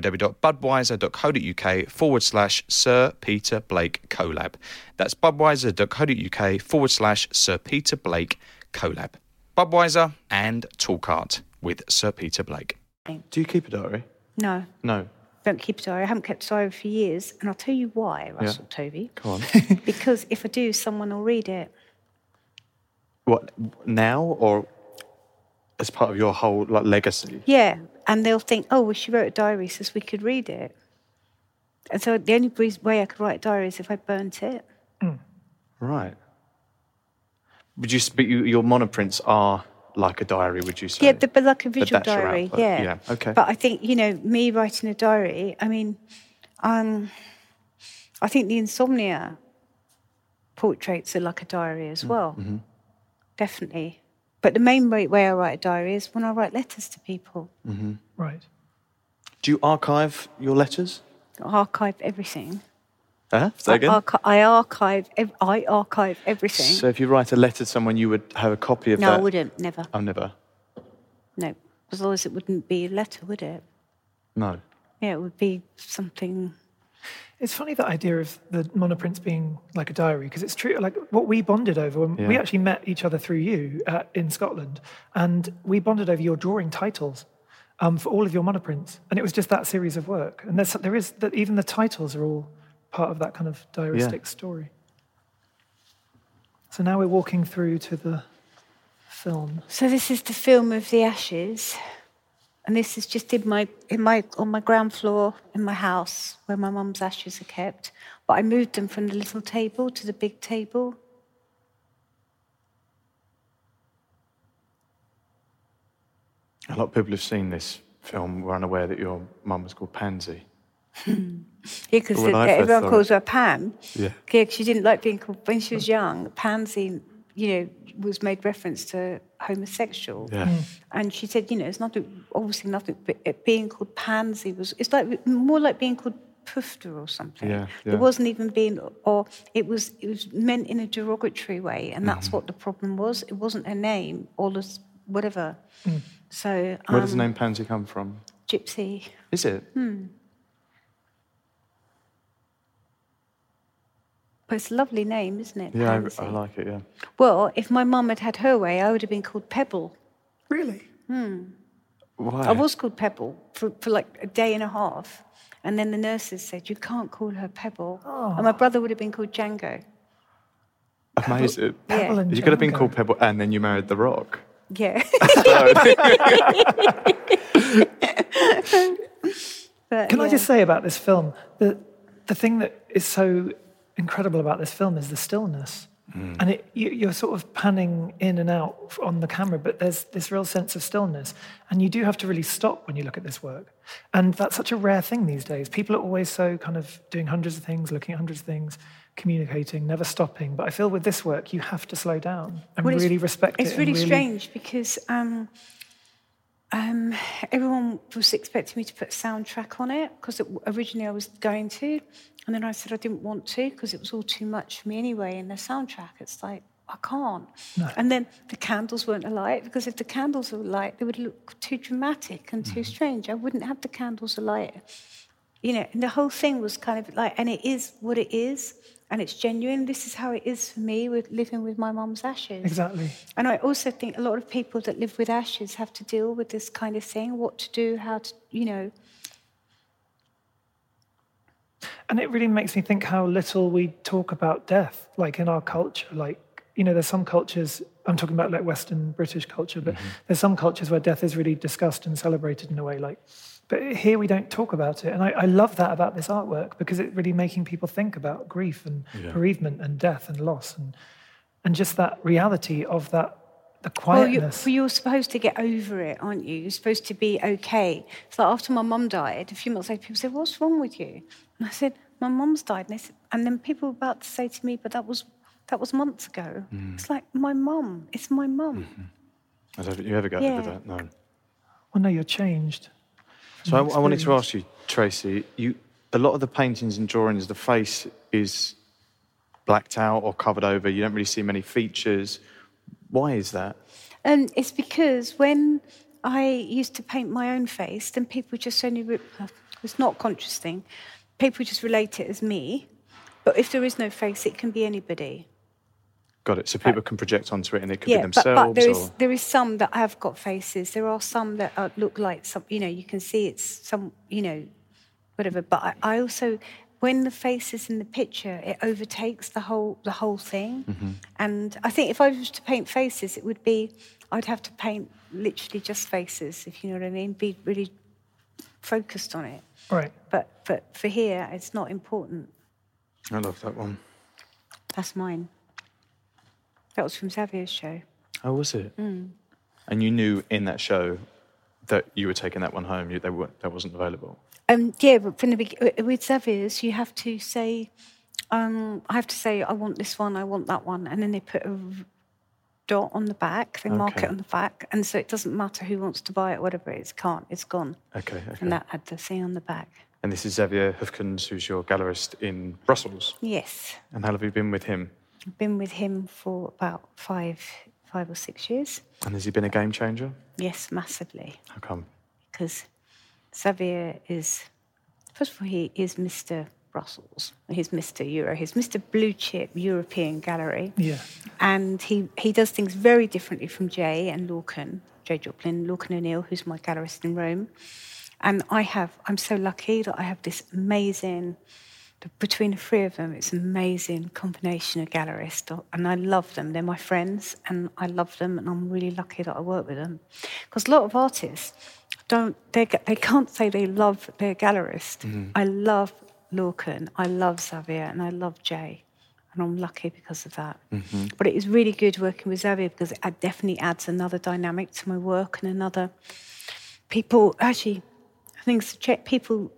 www.budweiser.co.uk/Sir Peter Blake collab. That's budweiser.co.uk/Sir Peter Blake collab. Budweiser and Talk Art with Sir Peter Blake. Do you keep a diary? No. No. don't keep a diary. I haven't kept a diary for years. And I'll tell you why, Russell Tovey. Go on. Because if I do, someone will read it. What, now or as part of your whole legacy? Yeah, and they'll think, oh, well, she wrote a diary so we could read it. And so the only way I could write a diary is if I burnt it. Right. But your monoprints are like a diary, would you say? Yeah, but like a visual diary, yeah. Okay. But I think, me writing a diary, I mean, I think the Insomnia portraits are like a diary as well. Mm-hmm. Definitely. But the main way I write a diary is when I write letters to people. Mm-hmm. Right. Do you archive your letters? I archive everything. Say again? I archive everything. So if you write a letter to someone, you would have a copy of that? No, I wouldn't. Never. Oh, never? No. As long as it wouldn't be a letter, would it? No. Yeah, it would be something... It's funny, that idea of the monoprints being like a diary, because it's true, like what we bonded over, when we actually met each other through you in Scotland, and we bonded over your drawing titles for all of your monoprints, and it was just that series of work. And there is that even the titles are all part of that kind of diaristic story. So now we're walking through to the film. So this is the film of the ashes. And this is just on my ground floor in my house where my mum's ashes are kept. But I moved them from the little table to the big table. A lot of people who've seen this film were unaware that your mum was called Pansy. Yeah, because everyone calls her Pam. Yeah. Because she didn't like being called, when she was young, Pansy, was made reference to homosexual. Yeah. And she said, it's obviously nothing, but being called Pansy it's like more like being called Pufter or something. Yeah. It wasn't even it was meant in a derogatory way, and that's what the problem was. It wasn't a name, or whatever. So where does the name Pansy come from? Gypsy. Is it? But it's a lovely name, isn't it? Yeah, Pansy? I like it, yeah. Well, if my mum had her way, I would have been called Pebble. Really? Why? I was called Pebble for like a day and a half. And then the nurses said, you can't call her Pebble. Oh. And my brother would have been called Django. Amazing. Pebble and you could have been called Pebble and then you married The Rock. Yeah. Can I just say about this film, the thing that is so incredible about this film is the stillness. And you're sort of panning in and out on the camera, but there's this real sense of stillness. And you do have to really stop when you look at this work. And that's such a rare thing these days. People are always so kind of doing hundreds of things, looking at hundreds of things, communicating, never stopping. But I feel with this work, you have to slow down and really respect it. It's really strange because everyone was expecting me to put a soundtrack on it, because originally I was going to. And then I said I didn't want to because it was all too much for me anyway. And the soundtrack, it's like, I can't. No. And then the candles weren't alight, because if the candles were alight, they would look too dramatic and too strange. I wouldn't have the candles alight. And the whole thing was kind of like, and it is what it is, and it's genuine. This is how it is for me with living with my mum's ashes. Exactly. And I also think a lot of people that live with ashes have to deal with this kind of thing, what to do, how to, And it really makes me think how little we talk about death, like in our culture. Like, there's some cultures, I'm talking about like Western British culture, but there's some cultures where death is really discussed and celebrated in a way. But here we don't talk about it. And I love that about this artwork, because it's really making people think about grief and bereavement and death and loss and just that reality of that, the quietness. Well, you're supposed to get over it, aren't you? You're supposed to be okay. So after my mum died, a few months later, people said, what's wrong with you? And I said, my mum's died. And then people were about to say to me, but that was months ago. It's like, my mum. It's my mum. Don't you ever go over that? No. Well, no, you're changed. So I wanted to ask you, Tracy, a lot of the paintings and drawings, the face is blacked out or covered over. You don't really see many features. Why is that? It's because when I used to paint my own face, then people just it's not a conscious thing. People just relate it as me. But if there is no face, it can be anybody. Got it. So people can project onto it and it could be themselves? But there is some that have got faces. There are some that look like some, you can see it's some, whatever. But I also, when the face is in the picture, it overtakes the whole thing. Mm-hmm. And I think if I was to paint faces, it would be, I'd have to paint literally just faces, if you know what I mean, be really focused on it. Right. But for here, it's not important. I love that one. That's mine. That was from Xavier's show. Oh, was it? Mm. And you knew in that show that you were taking that one home, that wasn't available? Yeah, but from the beginning, with Xavier's, you have to say, I have to say, I want this one, I want that one. And then they put a dot on the back, they mark it on the back. And so it doesn't matter who wants to buy it, whatever it is, it's gone. Okay. And that had the thing on the back. And this is Xavier Hufkens, who's your gallerist in Brussels. Yes. And how long have you been with him? I've been with him for about 5 or 6 years. And has he been a game changer? Yes, massively. How come? Because Xavier is, first of all, he is Mr. Brussels. He's Mr. Euro. He's Mr. Blue Chip European Gallery. Yeah. And he does things very differently from Jay and Lorcan, Jay Joplin, Lorcan O'Neill, who's my gallerist in Rome. And I'm so lucky that I have this amazing, between the three of them, it's an amazing combination of gallerists. And I love them. They're my friends, and I love them, and I'm really lucky that I work with them. Because a lot of artists they can't say they love their gallerist. Mm-hmm. I love Lorcan, I love Xavier, and I love Jay. And I'm lucky because of that. Mm-hmm. But it is really good working with Xavier because it definitely adds another dynamic to my work and another... People, actually, I think people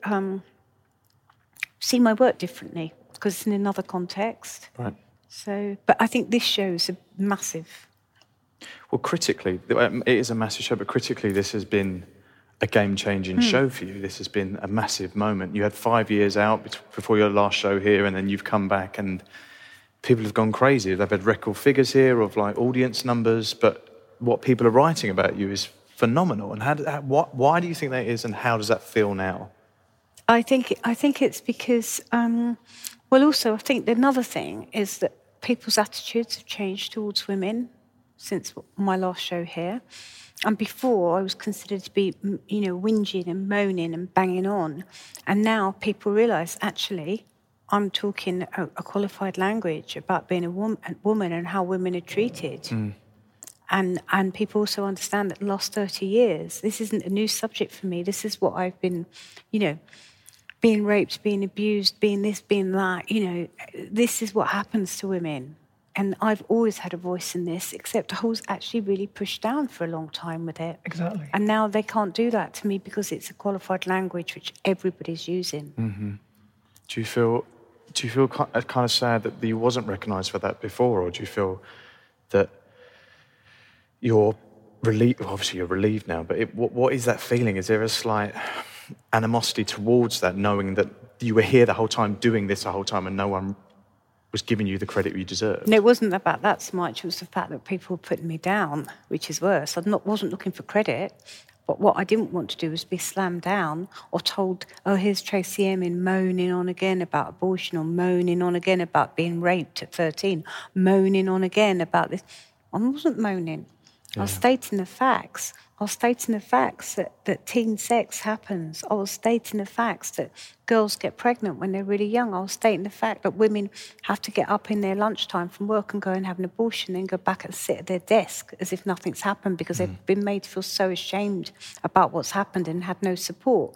see my work differently because it's in another context. Right. So, but I think this show is a massive... Well, critically, it is a massive show, but critically this has been a game-changing show for you. This has been a massive moment. You had 5 years out before your last show here, and then you've come back, and people have gone crazy. They've had record figures here of like audience numbers, but what people are writing about you is phenomenal. And why do you think that is, and how does that feel now? I think it's because, also I think another thing is that people's attitudes have changed towards women since my last show here. And before, I was considered to be, whinging and moaning and banging on. And now people realise, actually, I'm talking a qualified language about being a woman and how women are treated. Mm. And people also understand that the last 30 years, this isn't a new subject for me. This is what I've been, being raped, being abused, being this, being that. This is what happens to women. And I've always had a voice in this, except I was actually really pushed down for a long time with it. Exactly. And now they can't do that to me because it's a qualified language which everybody's using. Mm-hmm. Do you feel kind of sad that you wasn't recognised for that before, or do you feel that you're relieved? Well, obviously, you're relieved now, but what is that feeling? Is there a slight animosity towards that, knowing that you were here the whole time, doing this the whole time, and no one was giving you the credit you deserved? No, it wasn't about that so much. It was the fact that people were putting me down, which is worse. I wasn't looking for credit, but what I didn't want to do was be slammed down or told, oh, here's Tracy Emin moaning on again about abortion, or moaning on again about being raped at 13, moaning on again about this. I wasn't moaning. Yeah. I was stating the facts. I was stating the facts that teen sex happens. I was stating the facts that girls get pregnant when they're really young. I was stating the fact that women have to get up in their lunchtime from work and go and have an abortion, then go back and sit at their desk as if nothing's happened because they've been made to feel so ashamed about what's happened and had no support.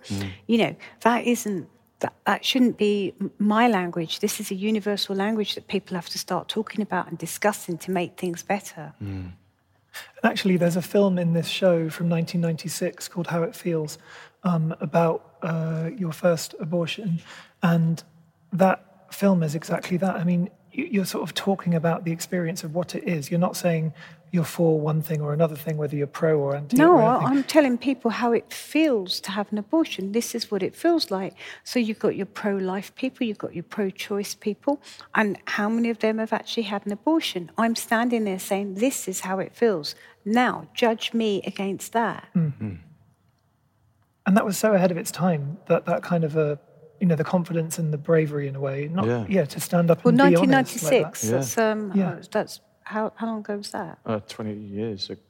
That shouldn't be my language. This is a universal language that people have to start talking about and discussing to make things better. And actually, there's a film in this show from 1996 called How It Feels about your first abortion. And that film is exactly that. I mean, you're sort of talking about the experience of what it is. You're not saying you're for one thing or another thing, whether you're pro or anti. No, I'm telling people how it feels to have an abortion. This is what it feels like. So you've got your pro-life people, you've got your pro-choice people, and how many of them have actually had an abortion? I'm standing there saying, this is how it feels. Now, judge me against that. Mm-hmm. And that was so ahead of its time, that kind of the confidence and the bravery in a way, to stand up and be honest. 1996, like that. that's how long ago was that? 20 years ago.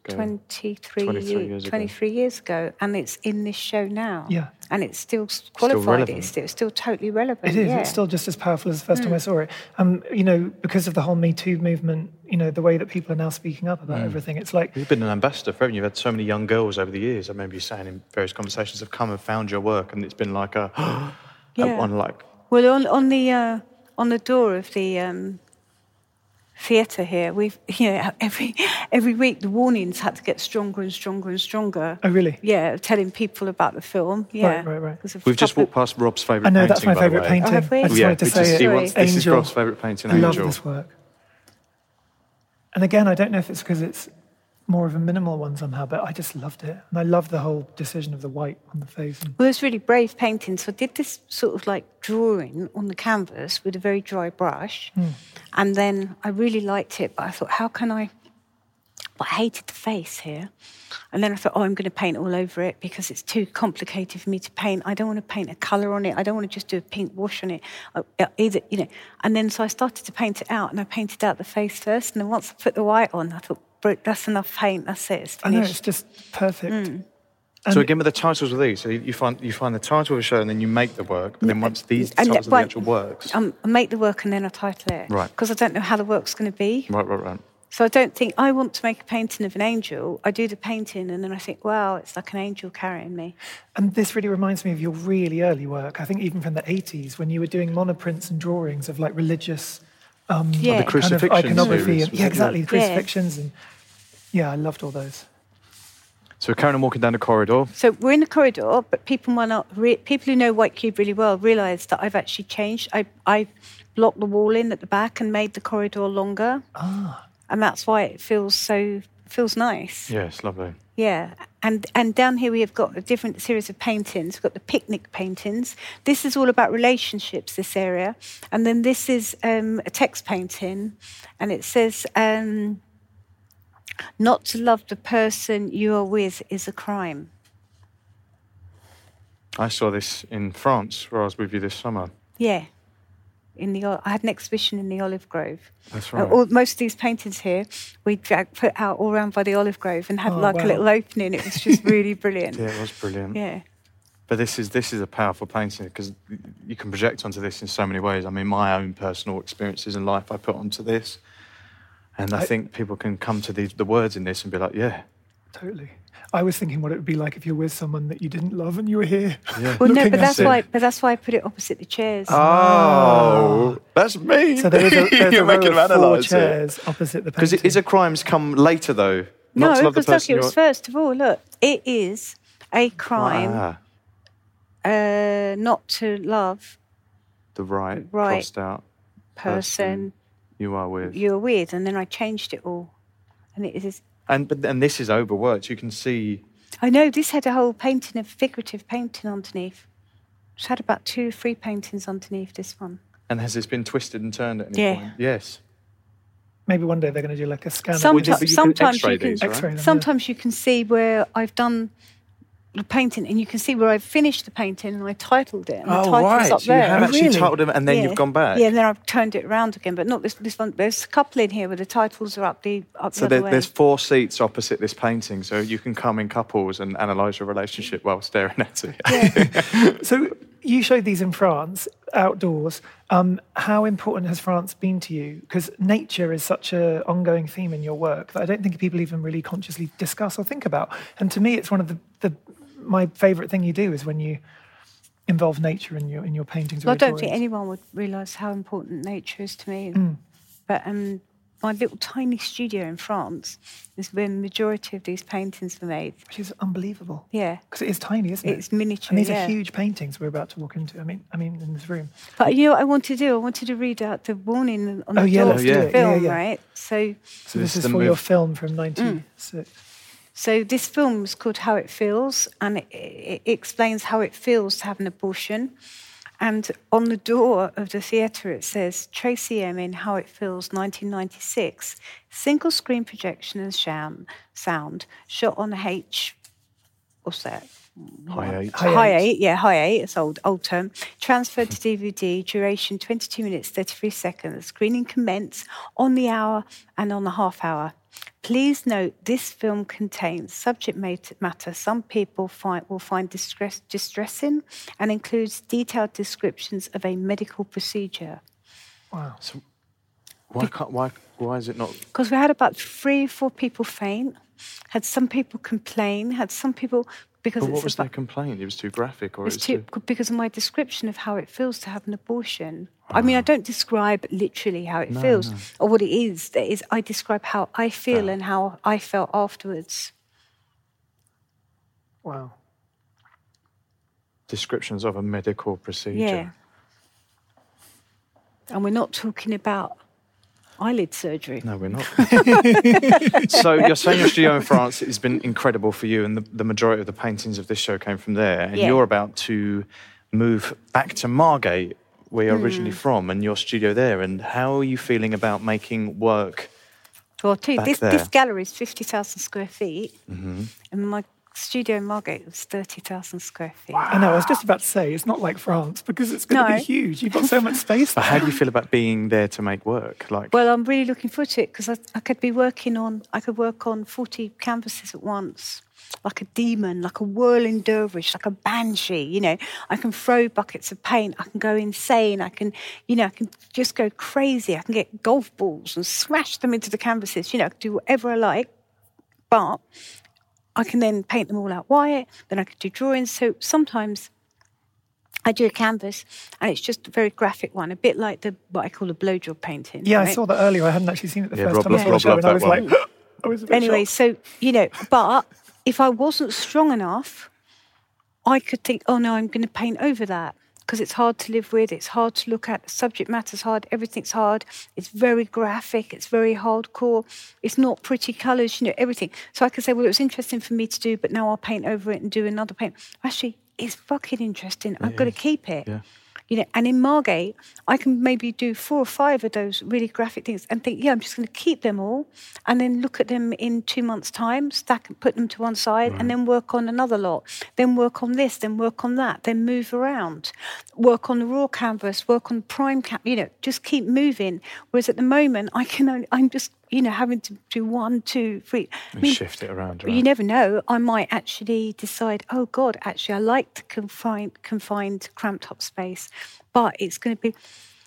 23 years ago. And it's in this show now. Yeah. And it's still qualified. It's still totally relevant. It is. Yeah. It's still just as powerful as the first time I saw it. Because of the whole Me Too movement, the way that people are now speaking up about everything, it's like... You've been an ambassador for everything. You've had so many young girls over the years, I remember you saying in various conversations, have come and found your work, and it's been like a... Well, on the door of the theatre here, we've every week the warnings had to get stronger and stronger and stronger. Oh, really? Yeah, telling people about the film. Yeah, right. We've just walked past Rob's favourite painting. I know, that's my favourite painting. Oh, have we? I just wanted to say it. This is Rob's favourite painting, Angel. I love this work. And again, I don't know if it's because it's more of a minimal one somehow, but I just loved it. And I love the whole decision of the white on the face. Well, it's really brave painting. So I did this sort of like drawing on the canvas with a very dry brush. And then I really liked it, but I thought, how can I... But I hated the face here. And then I thought, I'm going to paint all over it because it's too complicated for me to paint. I don't want to paint a colour on it. I don't want to just do a pink wash on it either, And then so I started to paint it out, and I painted out the face first. And then once I put the white on, I thought, that's enough paint. That's it. It's finished. I know, it's just perfect. So again, with the titles of these, so you find the title of a show, and then you make the work. But then once these titles of the actual works, I make the work and then I title it. Right. Because I don't know how the work's going to be. Right. So I don't think I want to make a painting of an angel. I do the painting, and then I think, wow, it's like an angel carrying me. And this really reminds me of your really early work. I think even from the 80s, when you were doing monoprints and drawings of like religious, the crucifixions, kind of iconography. Exactly, the crucifixions and. Yeah, I loved all those. So we're carrying on walking down the corridor. So we're in the corridor, but people might not. People who know White Cube really well realise that I've actually changed. I blocked the wall in at the back and made the corridor longer. And that's why it feels nice. Yeah, it's lovely. Yeah, and down here we have got a different series of paintings. We've got the picnic paintings. This is all about relationships, this area. And then this is a text painting, and it says, not to love the person you are with is a crime. I saw this in France, where I was with you this summer. Yeah. I had an exhibition in the Olive Grove. That's right. Most of these paintings here, we put out all around by the Olive Grove and had a little opening. It was just really brilliant. Yeah, it was brilliant. Yeah. But this is a powerful painting because you can project onto this in so many ways. I mean, my own personal experiences in life I put onto this. And I think people can come to the words in this and be like, yeah. Totally. I was thinking what it would be like if you're with someone that you didn't love and you were here. Yeah. Well, no, but that's why I put it opposite the chairs. Oh, that's mean. So there's a row of 4 chairs opposite the painting. Because is a crimes come later though? No, because look, it was first of all. Look, it is a crime not to love the right crossed out person you're with, and then I changed it all, and it is. And this is overworked. You can see. I know this had a whole painting of figurative painting underneath. It's had about 2 or 3 paintings underneath this one. And has this been twisted and turned at any point? Yes. Maybe one day they're going to do like a scan. Sometimes you can see where I've done the painting, and you can see where I've finished the painting and I titled it. And the title's up there. You have actually titled them and then you've gone back. Yeah, and then I've turned it around again, but not this one. There's a couple in here where the titles are up the other way. There's 4 seats opposite this painting, so you can come in couples and analyse your relationship while staring at it. Yeah. So you showed these in France, outdoors. How important has France been to you? Because nature is such an ongoing theme in your work that I don't think people even really consciously discuss or think about. And to me, it's one of my favourite thing you do is when you involve nature in your paintings. Well, I don't think anyone would realise how important nature is to me. But my little tiny studio in France is where the majority of these paintings were made. Which is unbelievable. Yeah. Because it is tiny, isn't it? It's miniature, and these are huge paintings we're about to walk into. I mean, in this room. But you know what I wanted to do? I wanted to read out the warning on the door of the film, right? So this is for your film from 1996. So this film is called How It Feels, and it explains how it feels to have an abortion. And on the door of the theatre it says, Tracy Emin, How It Feels, 1996, single screen projection and sound, shot on what's that? High 8. High 8, yeah, High 8, it's old term. Transferred to DVD, duration 22 minutes, 33 seconds. Screening commence on the hour and on the half hour. Please note this film contains subject matter some people will find distressing and includes detailed descriptions of a medical procedure. Wow. So why is it not? Because we had about 3 or 4 people faint, had some people complain, had some people... But what was their complaint? It was too graphic, or because of my description of how it feels to have an abortion. I mean, I don't describe literally how it feels or what it is. I describe how I feel and how I felt afterwards. Wow. Descriptions of a medical procedure. Yeah. And we're not talking about eyelid surgery. No, we're not. So you're saying your studio in France has been incredible for you, and the majority of the paintings of this show came from there, and you're about to move back to Margate, where you're originally from, and your studio there. And how are you feeling about making work? Well, this gallery is 50,000 square feet, and my studio in Margate was 30,000 square feet. Wow. I know, I was just about to say, it's not like France, because it's going to be huge. You've got so much space. But how do you feel about being there to make work? Well, I'm really looking forward to it, because I could work on 40 canvases at once, like a demon, like a whirling dervish, like a banshee, you know. I can throw buckets of paint, I can go insane, I can just go crazy, I can get golf balls and smash them into the canvases, I can do whatever I like, but I can then paint them all out white, then I could do drawings. So sometimes I do a canvas and it's just a very graphic one, a bit like what I call a blow job painting. Yeah, right? I saw that earlier. I hadn't actually seen it the first time I saw the show, and I was like, I was a bit anyway, shocked. So, but if I wasn't strong enough, I could think, oh no, I'm going to paint over that. Because it's hard to live with, it's hard to look at, the subject matter's hard, everything's hard, it's very graphic, it's very hardcore, it's not pretty colours, everything. So I could say, well, it was interesting for me to do, but now I'll paint over it and do another paint. Actually, it's fucking interesting. I've got to keep it. Yeah. And in Margate, I can maybe do 4 or 5 of those really graphic things and think, I'm just going to keep them all and then look at them in 2 months' time, stack and put them to one side and then work on another lot, then work on this, then work on that, then move around, work on the raw canvas, work on the prime canvas, just keep moving. Whereas at the moment, I'm just having to do 1, 2, 3. Shift it around, right? You never know. I might actually decide, oh, God, actually, I like the confined cramped-up space, but it's going to be...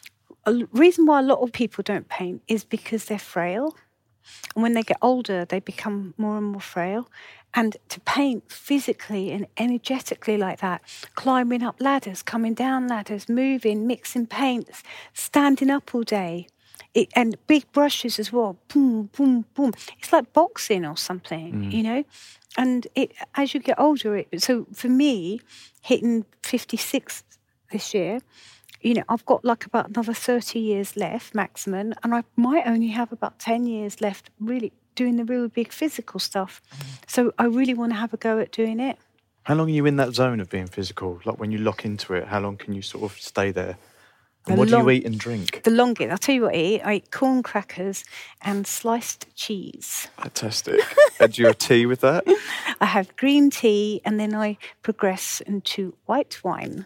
A reason why a lot of people don't paint is because they're frail. And when they get older, they become more and more frail. And to paint physically and energetically like that, climbing up ladders, coming down ladders, moving, mixing paints, standing up all day... and big brushes as well, boom, boom, boom. It's like boxing or something, And as you get older, so for me, hitting 56 this year, I've got like about another 30 years left maximum, and I might only have about 10 years left really doing the real big physical stuff. So I really want to have a go at doing it. How long are you in that zone of being physical? Like when you lock into it, how long can you sort of stay there? And what do you eat and drink? The longest. I'll tell you what I eat. I eat corn crackers and sliced cheese. Fantastic. And do you have tea with that? I have green tea and then I progress into white wine.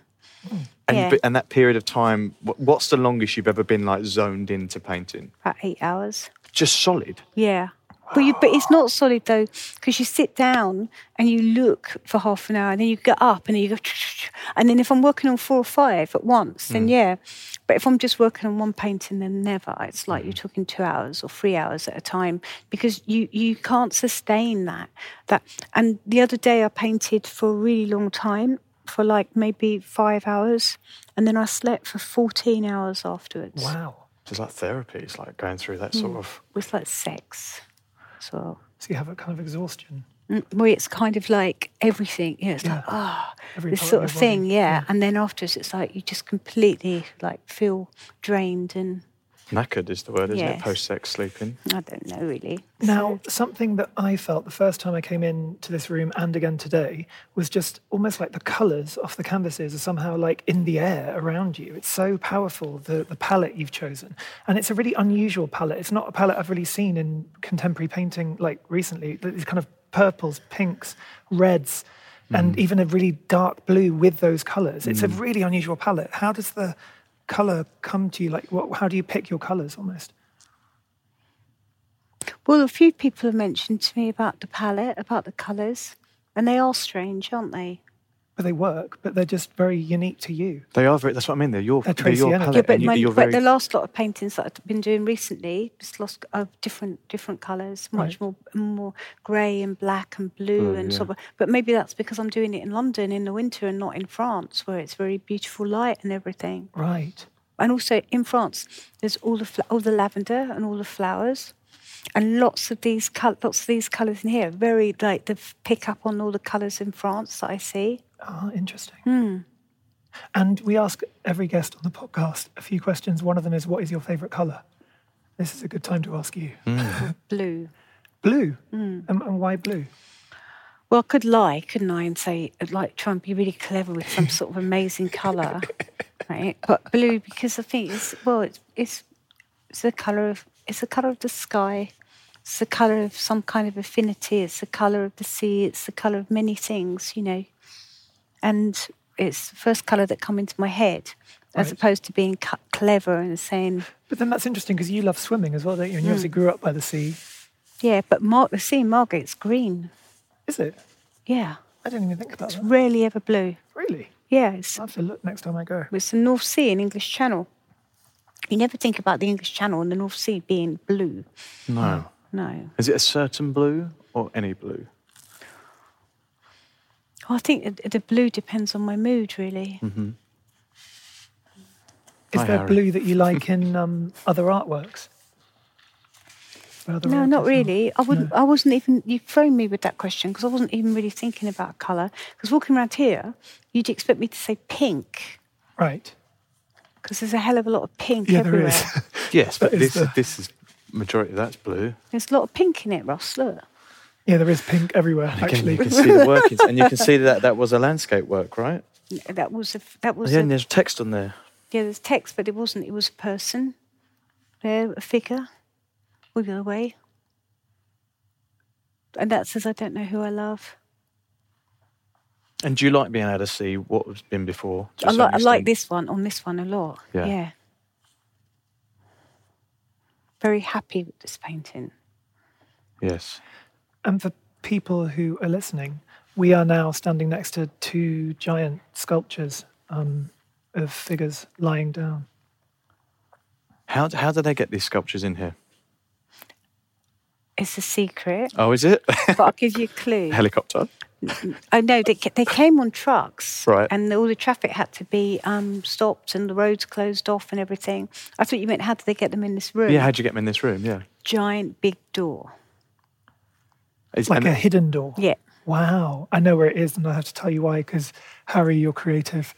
And that period of time, what's the longest you've ever been like zoned into painting? About 8 hours. Just solid? Yeah. But it's not solid though, because you sit down and you look for half an hour and then you get up and then you go, and then if I'm working on 4 or 5 at once, then yeah. But if I'm just working on one painting, then never. It's like you're talking 2 hours or 3 hours at a time because you can't sustain that. And the other day I painted for a really long time, for like maybe 5 hours, and then I slept for 14 hours afterwards. Wow. It's like therapy. It's like going through that sort of... It's like sex. So you have a kind of exhaustion. Well, it's kind of like everything. It's like, this sort of thing, And then afterwards, it's like you just completely like feel drained and... Knackered is the word, isn't it? Post-sex sleeping. I don't know, really. Now, something that I felt the first time I came into this room and again today was just almost like the colours off the canvases are somehow like in the air around you. It's so powerful, the palette you've chosen. And it's a really unusual palette. It's not a palette I've really seen in contemporary painting like recently. These kind of purples, pinks, reds. and even a really dark blue with those colours. It's a really unusual palette. How does the colour come to you? Like, how do you pick your colours almost? Well, a few people have mentioned to me about the palette, about the colours, and they are strange, aren't they? But they work, but they're just very unique to you. They are very, that's what I mean, they're your palette. Yeah, but the last lot of paintings that I've been doing recently, just lost different colours, much more grey and black and blue and so on. But maybe that's because I'm doing it in London in the winter and not in France, where it's very beautiful light and everything. Right. And also in France, there's all the lavender and all the flowers. And lots of these colours in here, very like the pick up on all the colours in France that I see. Oh, interesting. And we ask every guest on the podcast a few questions. One of them is, what is your favourite colour? This is a good time to ask you. Blue. Blue? And why blue? Well, I could lie, couldn't I, and say, I'd like try and be really clever with some sort of amazing colour, right? But blue, because I think it's the colour of the sky. It's the colour of some kind of affinity. It's the colour of the sea. It's the colour of many things, And it's the first colour that come into my head, as opposed to being clever and saying... But then that's interesting, because you love swimming as well, don't you? And you obviously grew up by the sea. Yeah, but the sea in Margate's green. Is it? Yeah. I didn't even think about that. It's rarely ever blue. Really? Yeah. I'll have to look next time I go. It's the North Sea in English Channel. You never think about the English Channel and the North Sea being blue. No. No. Is it a certain blue or any blue? I think the blue depends on my mood, really. Mm-hmm. Is there blue that you like in other artworks? No, not really. I wasn't even... You've thrown me with that question, because I wasn't even really thinking about colour. Because walking around here, you'd expect me to say pink. Right. Because there's a hell of a lot of pink everywhere. There is. Yes, but this is majority of that's blue. There's a lot of pink in it, Ross. Look. Yeah, there is pink everywhere. And again, actually, you can see the workings, and you can see that was a landscape work, right? That was. And there's text on there. Yeah, there's text, but it wasn't. It was a person. There, a figure, wiggle away, and that says, "I don't know who I love." And do you like being able to see what has been before? I like this one a lot. Yeah. Very happy with this painting. Yes. And for people who are listening, we are now standing next to two giant sculptures of figures lying down. How do they get these sculptures in here? It's a secret. Oh, is it? But I'll give you a clue. Helicopter? Oh, no, they came on trucks. Right. And all the traffic had to be stopped and the roads closed off and everything. I thought you meant, how did they get them in this room? Yeah, how'd you get them in this room? Yeah. Giant big door. It's like a hidden door? Yeah. Wow. I know where it is, and I have to tell you why, because Harry, your creative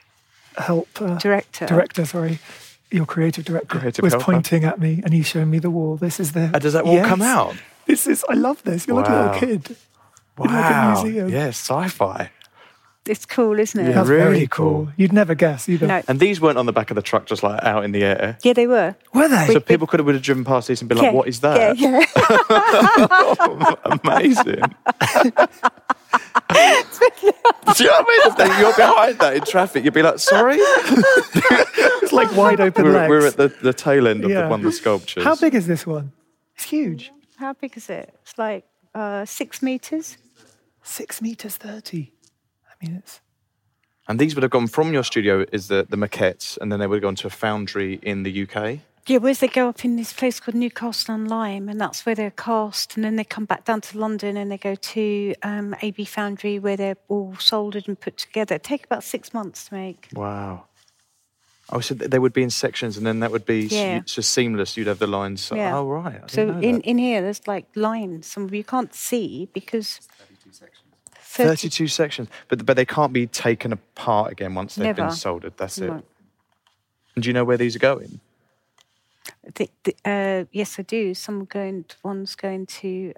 director, your creative director was pointing at me, and he's showing me the wall. This is the... does that wall come out? I love this. You're like a little kid. Wow. Like a museum. Yeah, sci-fi. It's cool, isn't it? Yeah, That's really very cool. You'd never guess either. No. And these weren't on the back of the truck, just like out in the air. Yeah, they were. Were they? So people would have driven past these and been like, what is that? Yeah. Amazing. Do you know what I mean? If you're behind that in traffic, you'd be like, sorry? It's like wide open legs. We're at the tail end of one of the sculptures. How big is this one? It's huge. How big is it? It's like 6 metres. 6 meters 30. I mean, it's... And these would have gone from your studio is the maquettes, and then they would have gone to a foundry in the UK? Yeah, whereas they go up in this place called Newcastle on Lyme, and that's where they're cast, and then they come back down to London and they go to AB Foundry, where they're all soldered and put together. It'd take about 6 months to make. Wow. Oh, so they would be in sections, and then that would be just seamless. You'd have the lines. Yeah. Oh, right. So in here, there's like lines. Some of you can't see because... 32 sections. 32 sections. But they can't be taken apart again once they've been soldered. That's it. And do you know where these are going? Yes, I do. One's going to...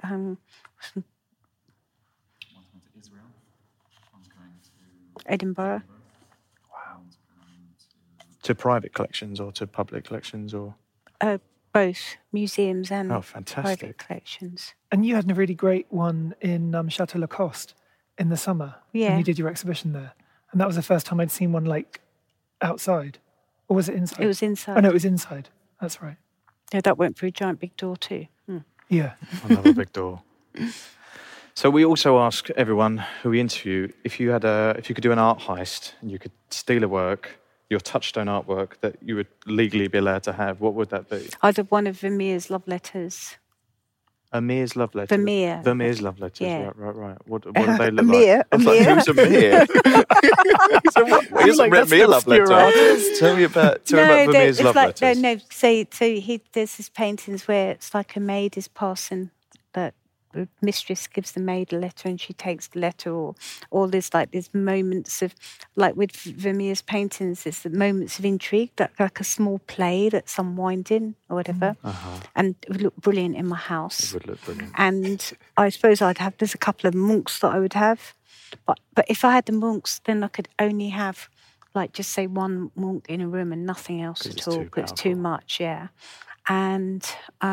Edinburgh. Wow. To private collections or to public collections or? Both museums and fantastic. private collections. And you had a really great one in Chateau Lacoste in the summer. Yeah. And you did your exhibition there. And that was the first time I'd seen one like outside. Or was it inside? It was inside. Oh, no, it was inside. That's right. Yeah, that went through a giant big door too. Yeah. Another big door. So we also ask everyone who we interview, if you could do an art heist and you could steal a work, your touchstone artwork that you would legally be allowed to have, what would that be? I'd have one of Vermeer's love letters. Vermeer's love letters? Vermeer's love letters, yeah. Right. What do they look Amir, like? Who's Amir? Who's like Vermeer love letters? Tell me about Vermeer's love letters. No, so there's this paintings where it's like a maid is passing, that the mistress gives the maid a letter and she takes the letter, or there's like these moments of, like with Vermeer's paintings, there's the moments of intrigue, that like a small play that's unwinding or whatever. And it would look brilliant in my house. It would look brilliant. And I suppose there's a couple of monks that I would have. But if I had the monks, then I could only have, like, just say one monk in a room and nothing else at all, because it's too much, yeah. And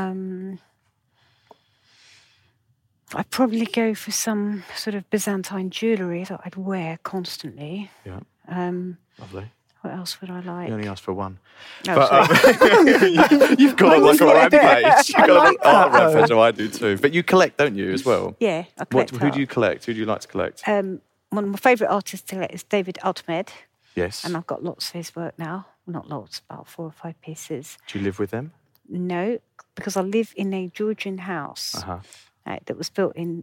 I'd probably go for some sort of Byzantine jewellery that I'd wear constantly. Yeah. Lovely. What else would I like? You only asked for one. Oh, but you've got like a rampage. You've got an art rampage, so I do too. But you collect, don't you, as well? Yeah, I collect Who do you collect? Who do you like to collect? One of my favourite artists to collect is David Altmed. Yes. And I've got lots of his work now. Not lots, about 4 or 5 pieces. Do you live with them? No, because I live in a Georgian house that was built in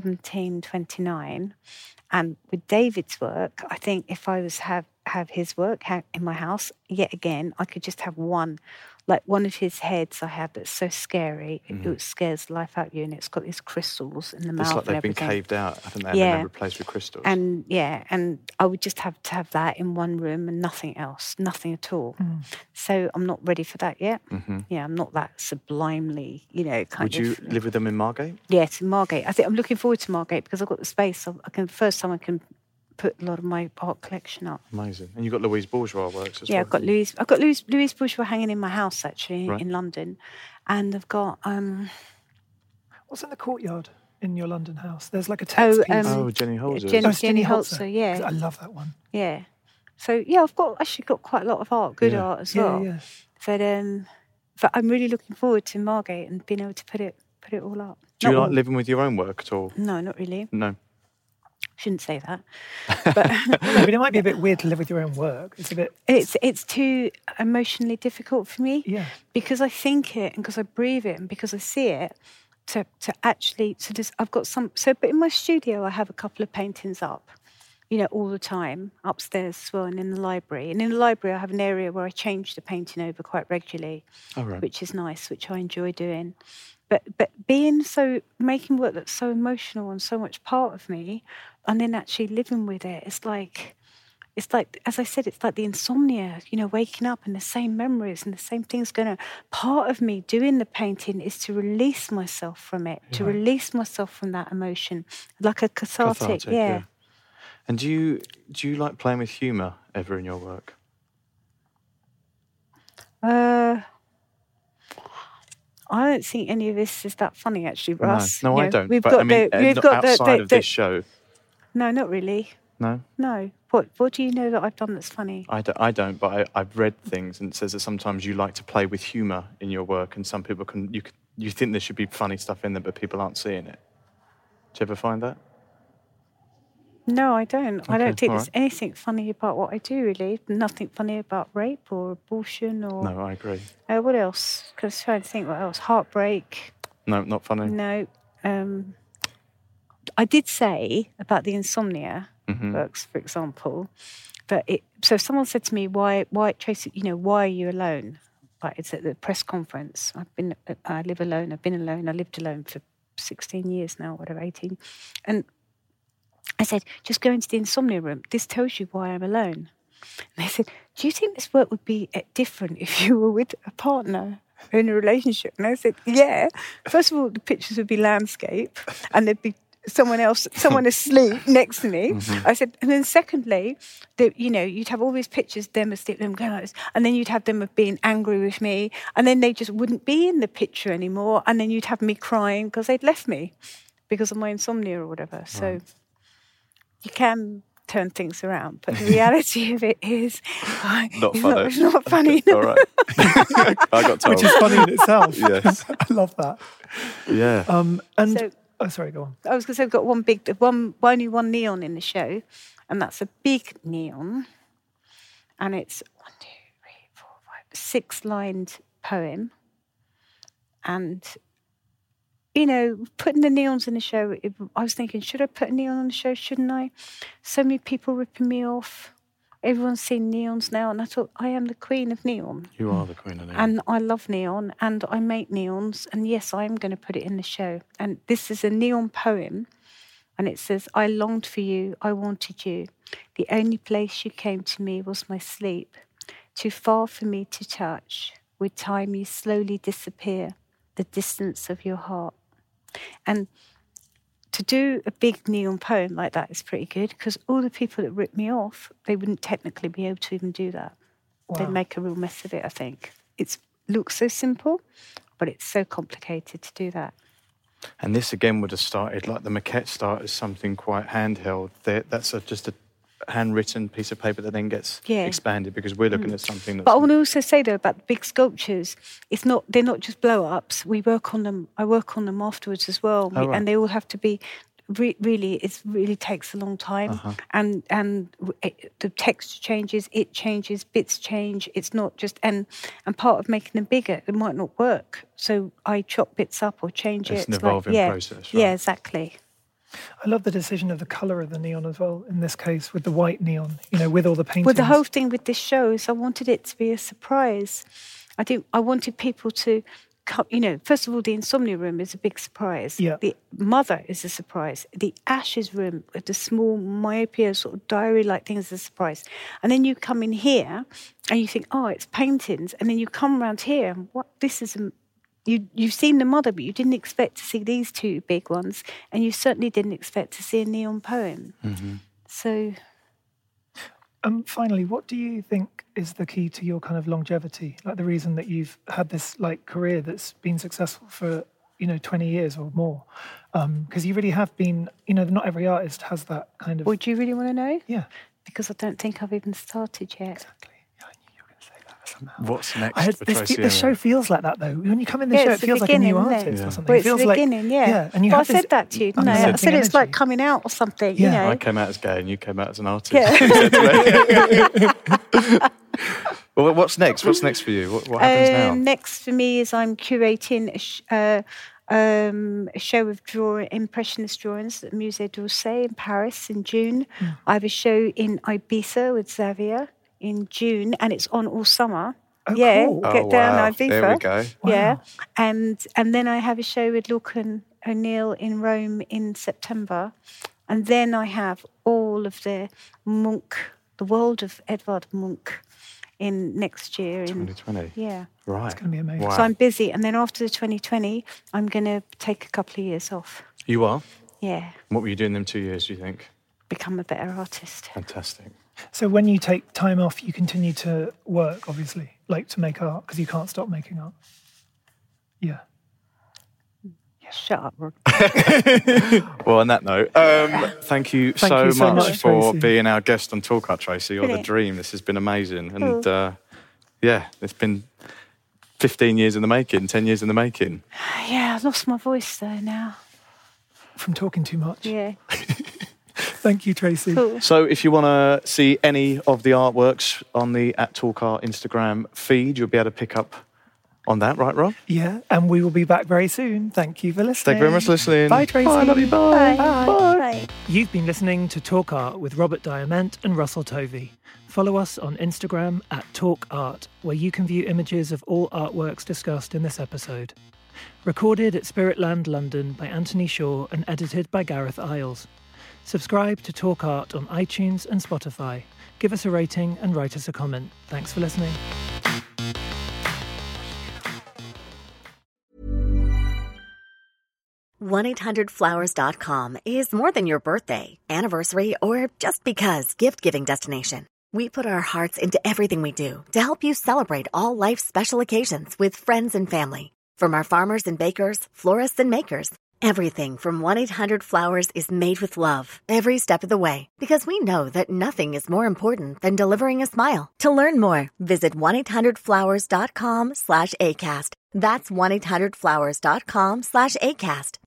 1729. And with David's work, I think if I was have his work in my house, yet again, I could just have one. Like one of his heads I have that's so scary, it scares the life out of you, and it's got these crystals in the mouth. It's like they've been caved out, haven't they? And then replaced with crystals. And and I would just have to have that in one room and nothing else, nothing at all. So I'm not ready for that yet. Yeah, I'm not that sublimely, Would you live with them in Margate? Yes, in Margate. I think I'm looking forward to Margate because I've got the space. So first time I can put a lot of my art collection up. Amazing. And you've got Louise Bourgeois works as well. Yeah, I've got Louise Bourgeois hanging in my house actually in London. And I've got what's in the courtyard in your London house? There's like a text piece. Jenny Holzer. Jenny Holzer, yeah. I love that one. Yeah. So I've actually got quite a lot of art, good art as well. Yeah. But I'm really looking forward to Margate and being able to put it all up. Do you like living with your own work at all? No, not really. No. Shouldn't say that, but it might be a bit weird to live with your own work. It's too emotionally difficult for me. Yeah, because I think it and because I breathe it and because I see it. To actually, I've got some. But in my studio, I have a couple of paintings up, all the time upstairs as well, and in the library. And in the library, I have an area where I change the painting over quite regularly, which is nice, which I enjoy doing. But making work that's so emotional and so much part of me, and then actually living with it, it's like, as I said, it's like the insomnia, waking up and the same memories and the same things going on. Part of me doing the painting is to release myself from it, to release myself from that emotion, like a cathartic. Yeah. And do you like playing with humour ever in your work? I don't think any of this is that funny, actually, Russ. No, I don't. Outside of this show. No, not really. No? No. What do you know that I've done that's funny? I don't, but I've read things and it says that sometimes you like to play with humour in your work, and some people you think there should be funny stuff in there, but people aren't seeing it. Do you ever find that? No, I don't. Okay, I don't think there's anything funny about what I do, really. Nothing funny about rape or abortion or... No, I agree. What else? Because I was trying to think what else. Heartbreak. No, not funny. No. I did say about the insomnia works, for example, but so someone said to me, why, Tracy, why are you alone? Like, it's at the press conference. I live alone. I've been alone. I lived alone for 16 years now, whatever, 18. And I said, just go into the insomnia room. This tells you why I'm alone. And they said, do you think this work would be different if you were with a partner in a relationship? And I said, yeah. First of all, the pictures would be landscape and there'd be someone asleep next to me. I said, and then secondly, you'd have all these pictures, them asleep, them going like this, and then you'd have them of being angry with me, and then they just wouldn't be in the picture anymore, and then you'd have me crying because they'd left me because of my insomnia or whatever. So... You can turn things around, but the reality of it is not funny. It's not funny. All right. I got told. Which is funny in itself. Yes. I love that. Yeah. Sorry, go on. I was going to say, we've got only one neon in the show, and that's a big neon, and it's 6-lined poem. And, you know, putting the neons in the show, I was thinking, should I put a neon on the show? Shouldn't I? So many people ripping me off. Everyone's seen neons now, and I thought, I am the queen of neon. You are the queen of neon. And I love neon, and I make neons, and yes, I am going to put it in the show. And this is a neon poem, and it says, I longed for you, I wanted you. The only place you came to me was my sleep. Too far for me to touch. With time you slowly disappear, the distance of your heart. And to do a big neon poem like that is pretty good, because all the people that rip me off, they wouldn't technically be able to even do that. Wow. They'd make a real mess of it, I think. It looks so simple, but it's so complicated to do that. And this again would have started, like the maquette started as something quite handheld. That's just a handwritten piece of paper that then gets expanded, because we're looking at something that's... But I want to also say, though, about the big sculptures, they're not just blow-ups. We work on them. I work on them afterwards as well. Oh, right. And they all have to be... it really takes a long time. Uh-huh. And the texture changes, it changes, bits change. It's not just... And part of making them bigger, it might not work. So I chop bits up or change it. It's an evolving process, right? Yeah, exactly. I love the decision of the colour of the neon as well, in this case, with the white neon, you know, with all the paintings. Well, the whole thing with this show is I wanted it to be a surprise. I wanted people to come, you know, first of all, the insomnia room is a big surprise. Yeah. The mother is a surprise. The ashes room with the small myopia sort of diary-like thing is a surprise. And then you come in here and you think, oh, it's paintings. And then you come around here and this is You've seen the mother, but you didn't expect to see these two big ones, and you certainly didn't expect to see a neon poem. Mm-hmm. So, finally, what do you think is the key to your kind of longevity? Like the reason that you've had this like career that's been successful for 20 years or more, because you really have been. You know, not every artist has that kind of. Would you really want to know? Yeah, because I don't think I've even started yet. Exactly. What's next? The show feels like that, though. When you come in the show, it feels like a new artist or something. Well, it feels it's the beginning, yeah. And I said that to you, didn't I? I said it's like coming out or something, you know. I came out as gay and you came out as an artist. Yeah. Well, what's next? What's next for you? What happens now? Next for me is I'm curating a show of impressionist drawings at Musée d'Orsay in Paris in June. I have a show in Ibiza with Xavier in June, and it's on all summer. Oh, yeah, cool. get down Ibiza. There we go. Yeah, Wow. and then I have a show with Lorcan O'Neill in Rome in September, and then I have all of the world of Edvard Munch in next year. 2020. Yeah. Right. It's going to be amazing. Wow. So I'm busy, and then after the 2020, I'm going to take a couple of years off. You are? Yeah. What were you doing them 2 years, do you think? Become a better artist. Fantastic. So when you take time off, you continue to work, obviously, like to make art, because you can't stop making art. Yeah. Shut up, Rob. Well, on that note, thank you so much for Tracy. being our guest on Talk Art, Tracy. You're the Brilliant. dream. This has been amazing. And it's been 15 years in the making, 10 years in the making. Yeah, I've lost my voice though now. From talking too much. Yeah. Thank you, Tracy. Cool. So if you want to see any of the artworks on the @TalkArt Instagram feed, you'll be able to pick up on that, right, Rob? Yeah, and we will be back very soon. Thank you for listening. Thank you very much for listening. Bye, Tracy. Bye, love you. Bye. Bye. Bye. You've been listening to Talk Art with Robert Diament and Russell Tovey. Follow us on Instagram @TalkArt, where you can view images of all artworks discussed in this episode. Recorded at Spiritland London by Anthony Shaw and edited by Gareth Isles. Subscribe to Talk Art on iTunes and Spotify. Give us a rating and write us a comment. Thanks for listening. $1-800-Flowers.com is more than your birthday, anniversary, or just because gift-giving destination. We put our hearts into everything we do to help you celebrate all life's special occasions with friends and family. From our farmers and bakers, florists and makers, Everything from 1-800-Flowers is made with love, every step of the way, because we know that nothing is more important than delivering a smile. To learn more, visit 1-800-Flowers.com/ACAST. That's 1-800-Flowers.com/ACAST.